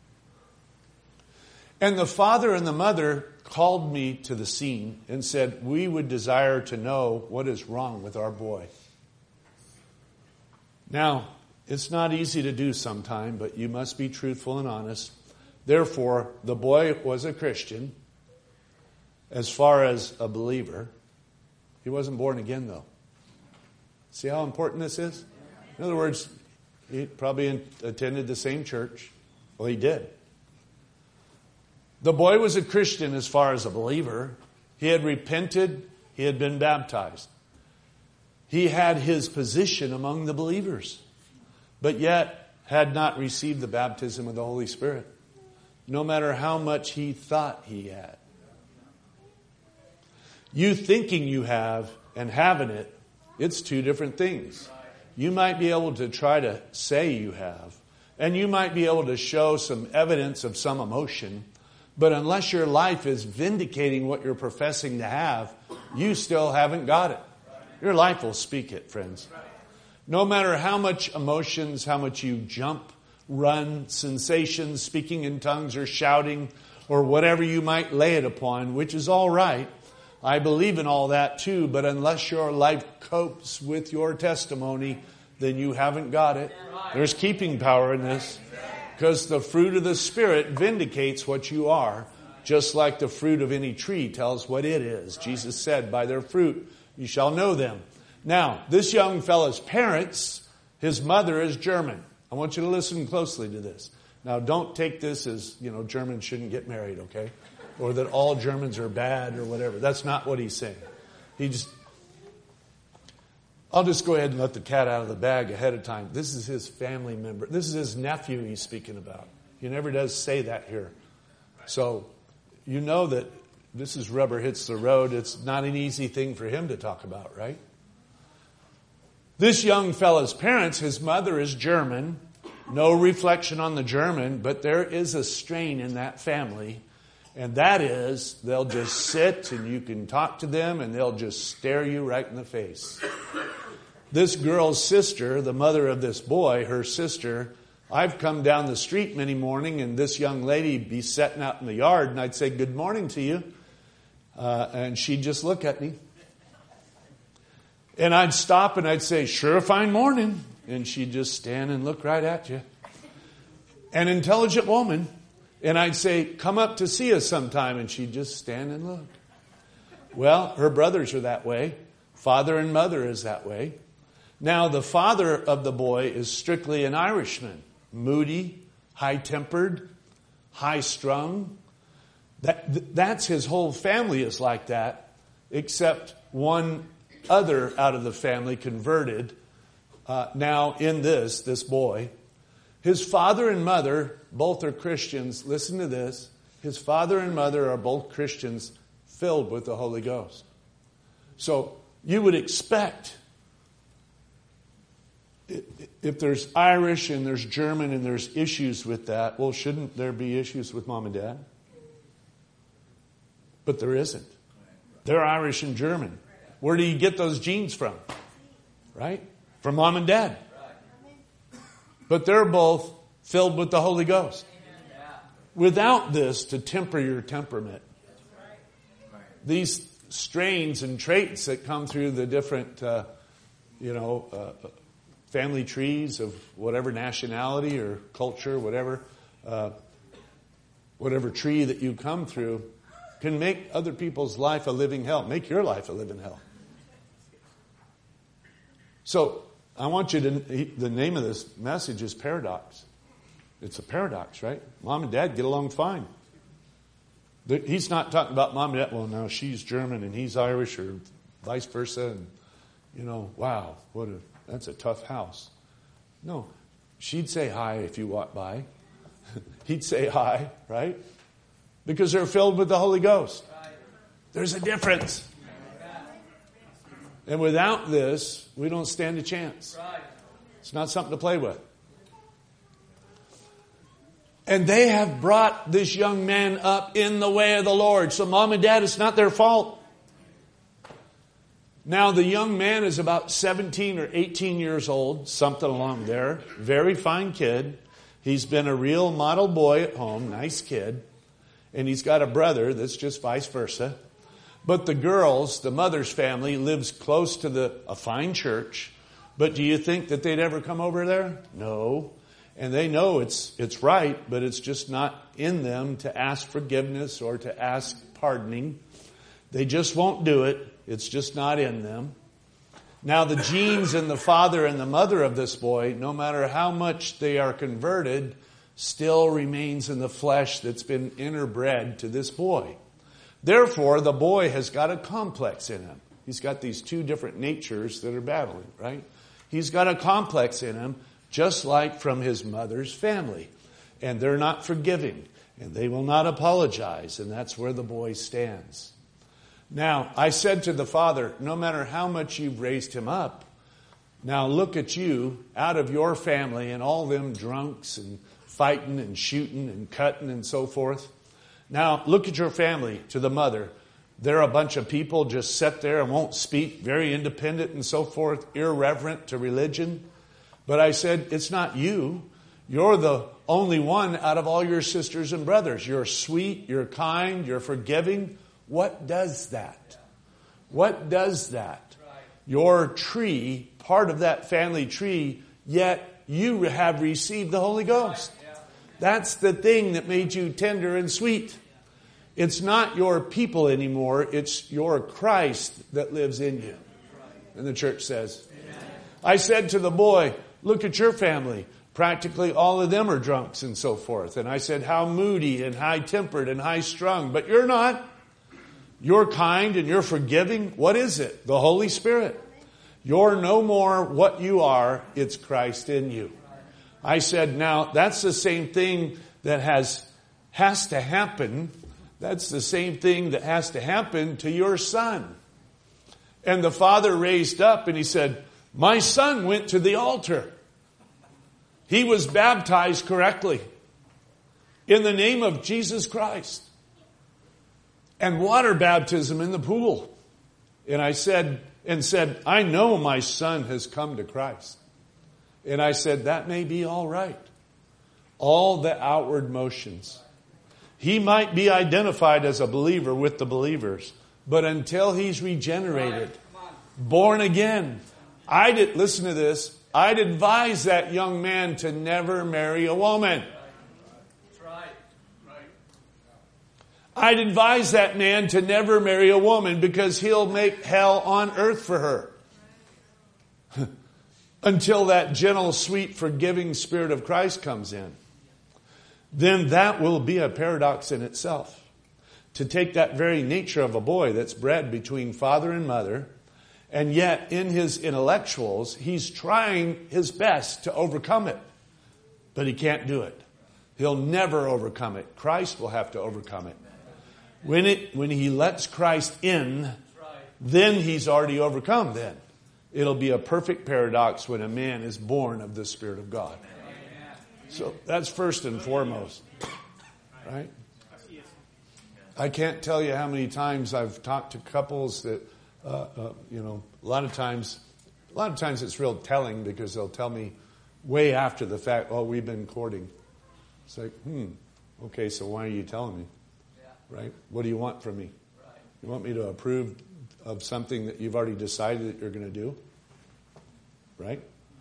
And the father and the mother called me to the scene and said, we would desire to know what is wrong with our boy. Now, it's not easy to do sometime, but you must be truthful and honest. Therefore, the boy was a Christian as far as a believer. He wasn't born again, though. See how important this is? In other words, he probably attended the same church. Well, he did. The boy was a Christian as far as a believer. He had repented. He had been baptized. He had his position among the believers, but yet had not received the baptism of the Holy Spirit, no matter how much he thought he had. You thinking you have and having it, it's two different things. You might be able to try to say you have, and you might be able to show some evidence of some emotion, but unless your life is vindicating what you're professing to have, you still haven't got it. Your life will speak it, friends. No matter how much emotions, how much you jump, run, sensations, speaking in tongues or shouting, or whatever you might lay it upon, which is all right. I believe in all that too, but unless your life copes with your testimony, then you haven't got it. There's keeping power in this. Because the fruit of the Spirit vindicates what you are, just like the fruit of any tree tells what it is. Jesus said, by their fruit you shall know them. Now, this young fellow's parents, his mother is German. I want you to listen closely to this. Now, don't take this as, Germans shouldn't get married, okay? Or that all Germans are bad or whatever. That's not what he's saying. I'll just go ahead and let the cat out of the bag ahead of time. This is his family member. This is his nephew he's speaking about. He never does say that here. So, you know that this is rubber hits the road. It's not an easy thing for him to talk about, right? This young fellow's parents, his mother is German. No reflection on the German, but there is a strain in that family. And that is, they'll just sit and you can talk to them and they'll just stare you right in the face. This girl's sister, the mother of this boy, her sister, I've come down the street many morning and this young lady be sitting out in the yard and I'd say, good morning to you. And she'd just look at me. And I'd stop and I'd say, sure, fine morning. And she'd just stand and look right at you. An intelligent woman. And I'd say, come up to see us sometime. And she'd just stand and look. Well, her brothers are that way. Father and mother is that way. Now, the father of the boy is strictly an Irishman. Moody, high-tempered, high-strung. That's his whole family is like that, except one other out of the family converted. Now in this boy. His father and mother, both are Christians. Listen to this. His father and mother are both Christians filled with the Holy Ghost. So you would expect, if there's Irish and there's German and there's issues with that, well, shouldn't there be issues with mom and dad? But there isn't. They're Irish and German. Where do you get those genes from? Right? From mom and dad. But they're both filled with the Holy Ghost. Without this to temper your temperament, these strains and traits that come through the different, family trees of whatever nationality or culture, whatever tree that you come through, can make other people's life a living hell. Make your life a living hell. So I want you to, the name of this message is Paradox. It's a paradox, right? Mom and dad get along fine. He's not talking about mom and dad, well, now she's German and he's Irish or vice versa. And, wow, that's a tough house. No, she'd say hi if you walked by. He'd say hi, right? Because they're filled with the Holy Ghost. There's a difference. And without this, we don't stand a chance. It's not something to play with. And they have brought this young man up in the way of the Lord. So mom and dad, it's not their fault. Now the young man is about 17 or 18 years old, something along there. Very fine kid. He's been a real model boy at home, nice kid. And he's got a brother that's just vice versa. But the girls, the mother's family, lives close to a fine church. But do you think that they'd ever come over there? No. And they know it's right, but it's just not in them to ask forgiveness or to ask pardoning. They just won't do it. It's just not in them. Now the genes in the father and the mother of this boy, no matter how much they are converted, still remains in the flesh that's been interbred to this boy. Therefore, the boy has got a complex in him. He's got these two different natures that are battling, right? He's got a complex in him, just like from his mother's family. And they're not forgiving. And they will not apologize. And that's where the boy stands. Now, I said to the father, no matter how much you've raised him up, now look at you out of your family and all them drunks and fighting and shooting and cutting and so forth. Now, look at your family, to the mother. They're a bunch of people just sit there and won't speak, very independent and so forth, irreverent to religion. But I said, it's not you. You're the only one out of all your sisters and brothers. You're sweet, you're kind, you're forgiving. What does that? What does that? Your tree, part of that family tree, yet you have received the Holy Ghost. That's the thing that made you tender and sweet. It's not your people anymore. It's your Christ that lives in you. And the church says. I said to the boy, look at your family. Practically all of them are drunks and so forth. And I said, how moody and high-tempered and high-strung. But you're not. You're kind and you're forgiving. What is it? The Holy Spirit. You're no more what you are. It's Christ in you. I said, now, that's the same thing that has to happen. That's the same thing that has to happen to your son. And the father raised up and he said, my son went to the altar. He was baptized correctly in the name of Jesus Christ. And water baptism in the pool. And I said, I know my son has come to Christ. And I said, that may be all right. All the outward motions. He might be identified as a believer with the believers. But until he's regenerated, born again, listen to this, I'd advise that young man to never marry a woman. I'd advise that man to never marry a woman because he'll make hell on earth for her. Until that gentle, sweet, forgiving Spirit of Christ comes in. Then that will be a paradox in itself. To take that very nature of a boy that's bred between father and mother, and yet in his intellectuals, he's trying his best to overcome it. But he can't do it. He'll never overcome it. Christ will have to overcome it. When he lets Christ in, then he's already overcome then. It'll be a perfect paradox when a man is born of the Spirit of God. So that's first and foremost. Right? I can't tell you how many times I've talked to couples that, a lot of times it's real telling because they'll tell me way after the fact, oh, we've been courting. It's like, okay, so why are you telling me? Right? What do you want from me? You want me to approve of something that you've already decided that you're going to do? Right?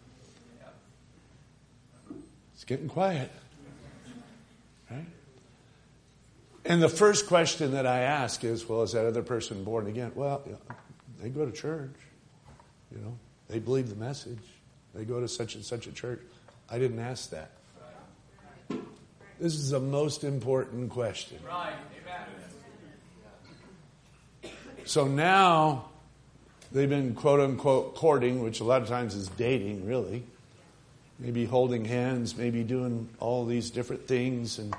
It's getting quiet. Right? And the first question that I ask is, well, is that other person born again? Well, they go to church. They believe the message. They go to such and such a church. I didn't ask that. This is the most important question. Right. Amen. So now they've been quote unquote courting, which a lot of times is dating, really. Maybe holding hands, maybe doing all these different things and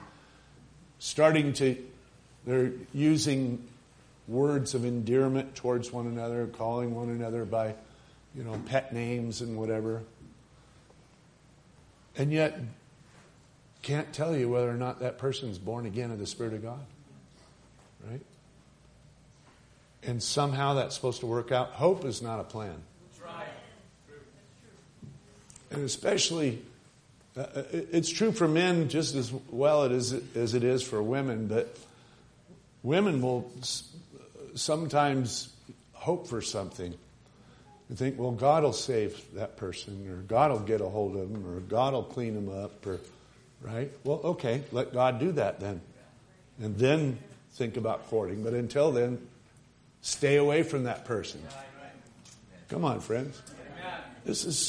they're using words of endearment towards one another, calling one another by, pet names and whatever. And yet, can't tell you whether or not that person's born again of the Spirit of God. Right? And somehow that's supposed to work out. Hope is not a plan. That's right. And especially, it's true for men just as well as it is for women, but women will sometimes hope for something. You think, well, God will save that person, or God will get a hold of them, or God will clean them up, right? Well, okay, let God do that then. And then think about courting. But until then, stay away from that person. Come on, friends. This is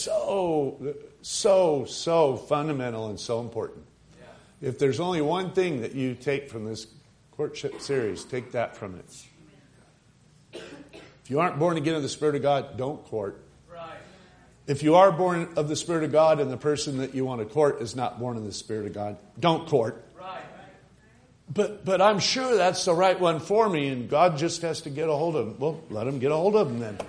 so fundamental and so important. If there's only one thing that you take from this courtship series, take that from it. If you aren't born again of the Spirit of God, don't court. If you are born of the Spirit of God and the person that you want to court is not born of the Spirit of God, don't court. But I'm sure that's the right one for me, and God just has to get a hold of him. Well, let him get a hold of him then.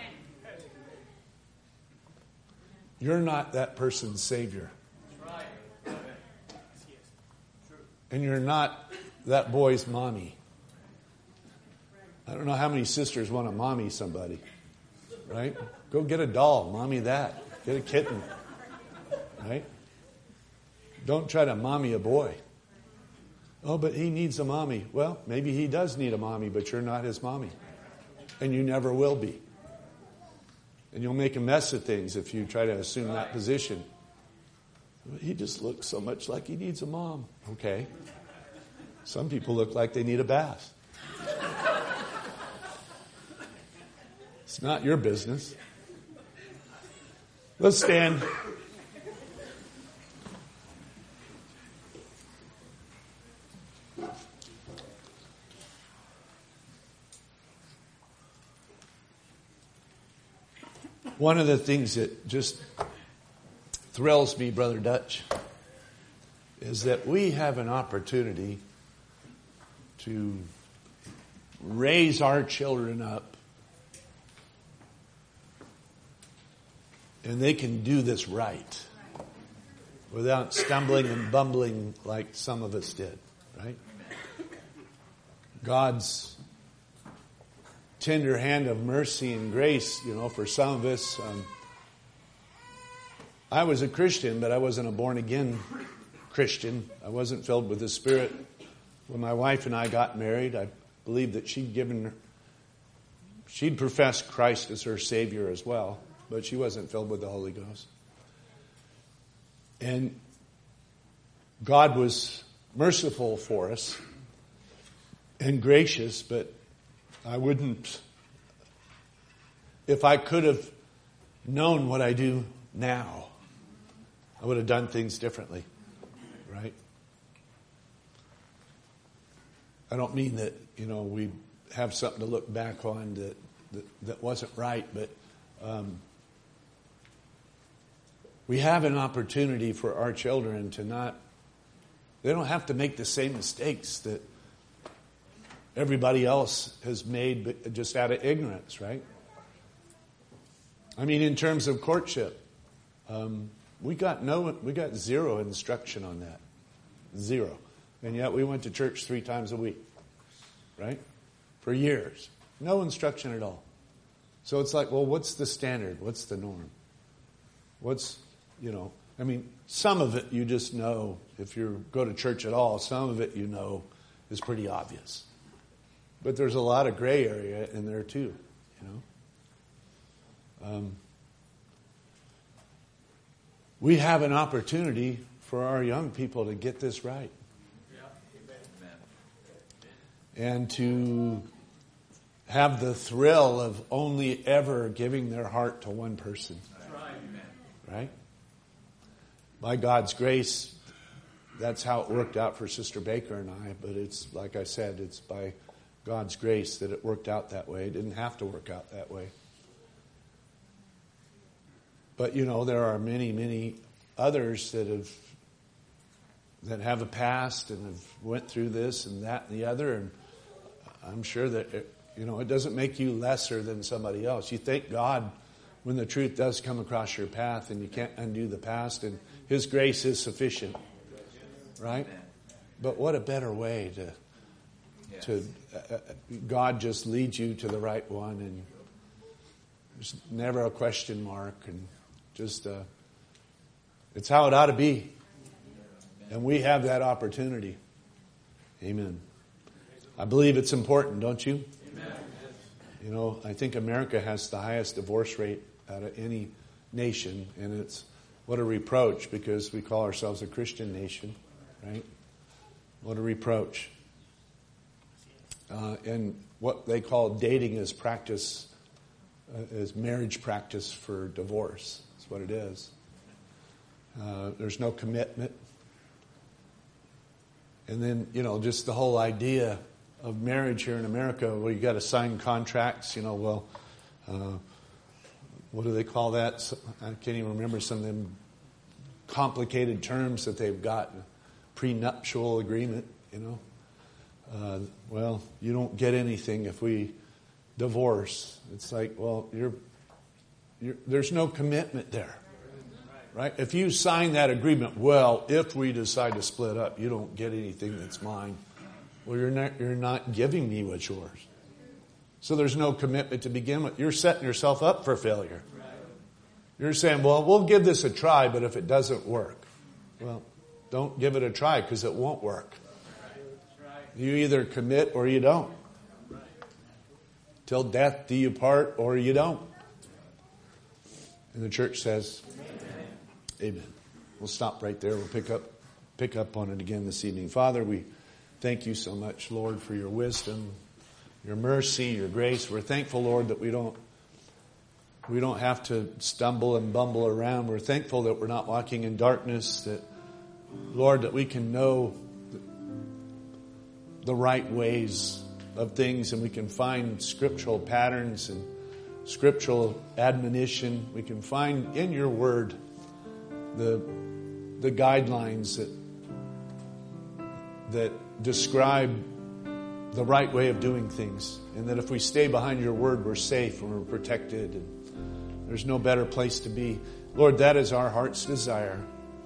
You're not that person's Savior. And you're not that boy's mommy. I don't know how many sisters want to mommy somebody. Right? Go get a doll, mommy that. Get a kitten. Right? Don't try to mommy a boy. Oh, but he needs a mommy. Well, maybe he does need a mommy, but you're not his mommy. And you never will be. And you'll make a mess of things if you try to assume that position. He just looks so much like he needs a mom. Okay. Some people look like they need a bath. It's not your business. Let's stand. One of the things that just thrills me, Brother Dutch, is that we have an opportunity to raise our children up, and they can do this right without stumbling and bumbling like some of us did, right? God's tender hand of mercy and grace, for some of us. I was a Christian, but I wasn't a born-again Christian. I wasn't filled with the Spirit. When my wife and I got married, I believed that she'd professed Christ as her Savior as well, but she wasn't filled with the Holy Ghost. And God was merciful for us and gracious, but I wouldn't, if I could have known what I do now, I would have done things differently, right? I don't mean that, we have something to look back on that wasn't right, but we have an opportunity for our children to they don't have to make the same mistakes that everybody else has made just out of ignorance, right? I mean, in terms of courtship, we got zero instruction on that. Zero. And yet we went to church 3 times a week, right? For years. No instruction at all. So it's like, well, what's the standard? What's the norm? I mean, some of it you just know, if you go to church at all, some of it you know is pretty obvious. But there's a lot of gray area in there too, We have an opportunity for our young people to get this right. And to have the thrill of only ever giving their heart to one person. Right? By God's grace, that's how it worked out for Sister Baker and I. But it's, like I said, it's by God's grace that it worked out that way. It didn't have to work out that way. But, there are many, many others that have a past and have went through this and that and the other. And I'm sure that, it doesn't make you lesser than somebody else. You thank God when the truth does come across your path and you can't undo the past, and His grace is sufficient. Right? But what a better way to God just leads you to the right one, and there's never a question mark, and just it's how it ought to be. And we have that opportunity. Amen. I believe it's important, don't you? Amen. I think America has the highest divorce rate out of any nation, and it's what a reproach, because we call ourselves a Christian nation, right? What a reproach. And what they call dating is practice, is marriage practice for divorce. That's what it is. There's no commitment. And then, just the whole idea of marriage here in America, well, you got to sign contracts, what do they call that? I can't even remember some of them complicated terms that they've got. Prenuptial agreement, well, you don't get anything if we divorce. It's like, well, there's no commitment there. Right? If you sign that agreement, well, if we decide to split up, you don't get anything that's mine. Well, you're not giving me what's yours. So there's no commitment to begin with. You're setting yourself up for failure. You're saying, well, we'll give this a try, but if it doesn't work, well, don't give it a try, because it won't work. You either commit or you don't. Till death do you part, or you don't. And the church says, Amen. We'll stop right there. We'll pick up on it again this evening. Father, we thank you so much, Lord, for your wisdom, your mercy, your grace. We're thankful, Lord, that we don't have to stumble and bumble around. We're thankful that we're not walking in darkness, that, Lord, that we can know the right ways of things, and we can find scriptural patterns and scriptural admonition. We can find in your word the guidelines that describe the right way of doing things, and that if we stay behind your word, we're safe and we're protected, and there's no better place to be. Lord, that is our heart's desire.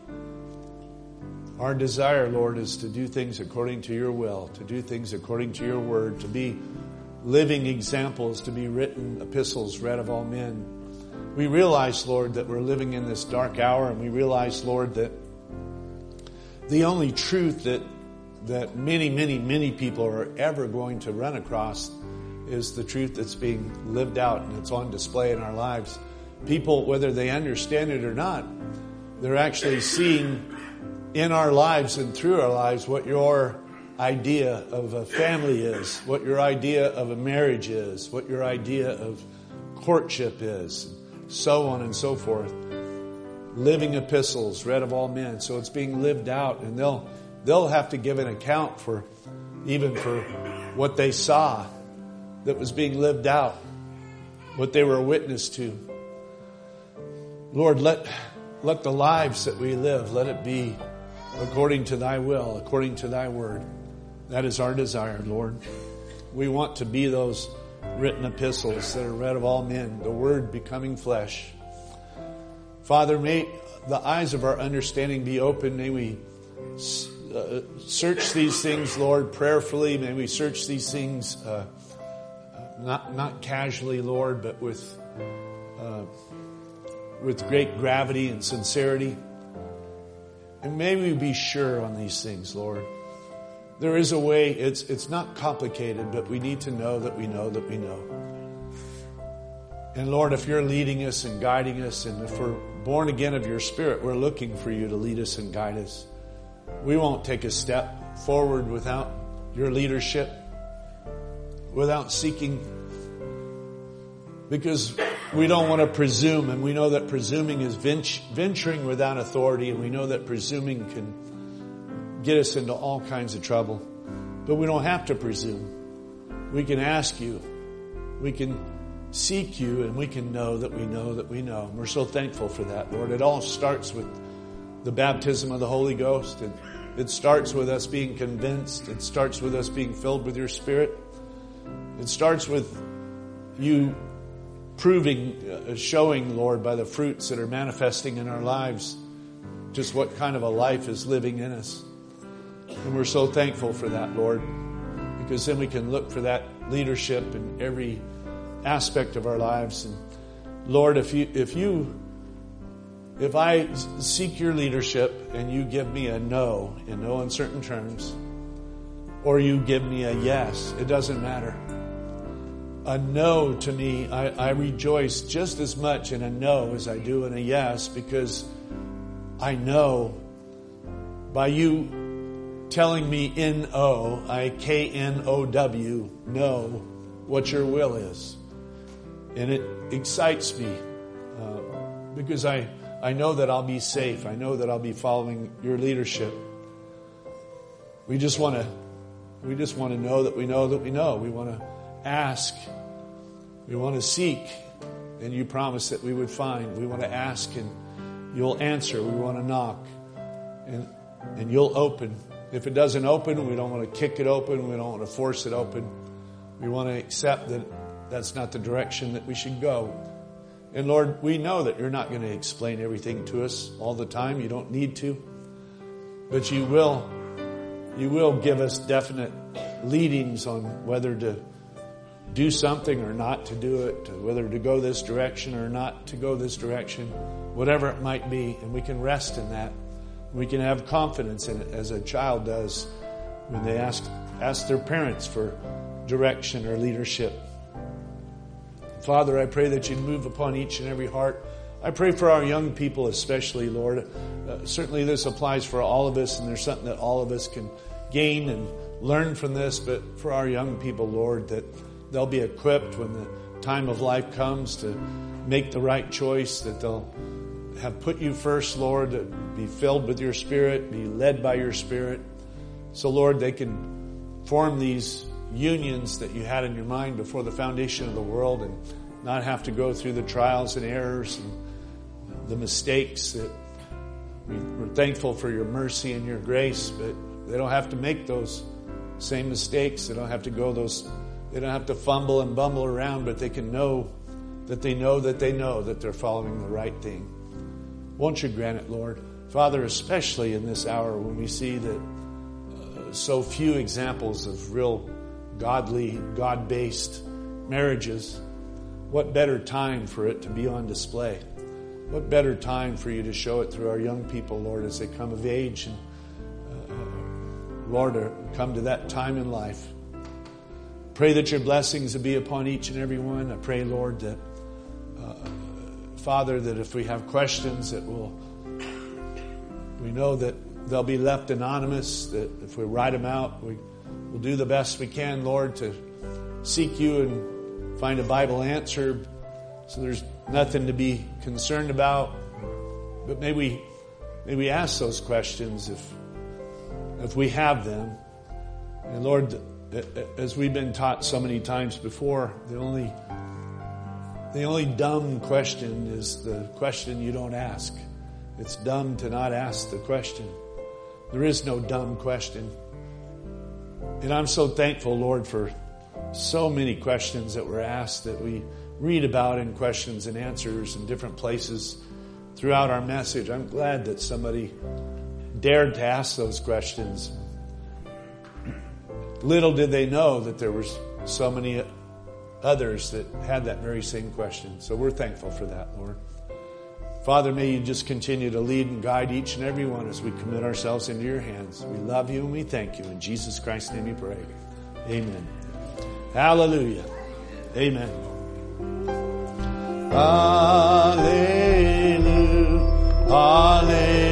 Our desire, Lord, is to do things according to your will, to do things according to your word, to be living examples, to be written epistles read of all men. We realize, Lord, that we're living in this dark hour, and we realize, Lord, that the only truth that many, many, many people are ever going to run across is the truth that's being lived out, and it's on display in our lives. People, whether they understand it or not, they're actually seeing in our lives and through our lives what your idea of a family is, what your idea of a marriage is, what your idea of courtship is, so on and so forth. Living epistles read of all men. So it's being lived out, and they'll have to give an account for what they saw that was being lived out, what they were a witness to. Lord, let the lives that we live, let it be according to thy will, according to thy word. That is our desire, Lord. We want to be those written epistles that are read of all men, the Word becoming flesh. Father, may the eyes of our understanding be open. May we search these things, Lord, prayerfully. May we search these things not casually, Lord, but with great gravity and sincerity. And may we be sure on these things, Lord. There is a way, it's not complicated, but we need to know that we know that we know. And Lord, if you're leading us and guiding us, and if we're born again of your Spirit, we're looking for you to lead us and guide us. We won't take a step forward without your leadership, without seeking, because we don't want to presume, and we know that presuming is venturing without authority, and we know that presuming can get us into all kinds of trouble. But we don't have to presume. We can ask you. We can seek you, and we can know that we know that we know. And we're so thankful for that, Lord. It all starts with the baptism of the Holy Ghost. It starts with us being convinced. It starts with us being filled with your Spirit. It starts with you proving, showing, Lord, by the fruits that are manifesting in our lives, just what kind of a life is living in us. And we're so thankful for that, Lord, because then we can look for that leadership in every aspect of our lives. And Lord, if I seek your leadership and you give me a no in no uncertain terms, or you give me a yes, it doesn't matter. A no to me, I rejoice just as much in a no as I do in a yes, because I know by you telling me N-O, I-K-N-O-W, know what your will is. And it excites me because I know that I'll be safe. I know that I'll be following your leadership. We just want to know that we know that we know. We want to ask. We want to seek. And you promised that we would find. We want to ask and you'll answer. We want to knock. And you'll open. If it doesn't open, we don't want to kick it open. We don't want to force it open. We want to accept that that's not the direction that we should go. And Lord, we know that you're not going to explain everything to us all the time. You don't need to. But you will give us definite leadings on whether to do something or not to do it, whether to go this direction or not to go this direction, whatever it might be. And we can rest in that. We can have confidence in it as a child does when they ask their parents for direction or leadership. Father, I pray that you'd move upon each and every heart. I pray for our young people especially, Lord. Certainly this applies for all of us, and there's something that all of us can gain and learn from this. But for our young people, Lord, that they'll be equipped when the time of life comes to make the right choice, that they'll have put you first, Lord, to be filled with your Spirit, be led by your Spirit. So, Lord, they can form these unions that you had in your mind before the foundation of the world and not have to go through the trials and errors and the mistakes. That we're thankful for your mercy and your grace, but they don't have to make those same mistakes. They don't have to they don't have to fumble and bumble around, but they can know that they know that they know that they're following the right thing. Won't you grant it, Lord? Father, especially in this hour when we see that so few examples of real godly, God-based marriages, what better time for it to be on display? What better time for you to show it through our young people, Lord, as they come of age and, Lord, come to that time in life. Pray that your blessings will be upon each and every one. I pray, Lord, that Father, that if we have questions, that we know that they'll be left anonymous, that if we write them out, we'll do the best we can, Lord, to seek you and find a Bible answer. So there's nothing to be concerned about. But may we ask those questions if we have them. And Lord, as we've been taught so many times before, the only dumb question is the question you don't ask. It's dumb to not ask the question. There is no dumb question. And I'm so thankful, Lord, for so many questions that were asked that we read about in questions and answers in different places throughout our message. I'm glad that somebody dared to ask those questions. Little did they know that there was so many others that had that very same question. So we're thankful for that, Lord. Father, may you just continue to lead and guide each and every one as we commit ourselves into your hands. We love you and we thank you. In Jesus Christ's name we pray. Amen. Hallelujah. Amen. Hallelujah. Hallelujah.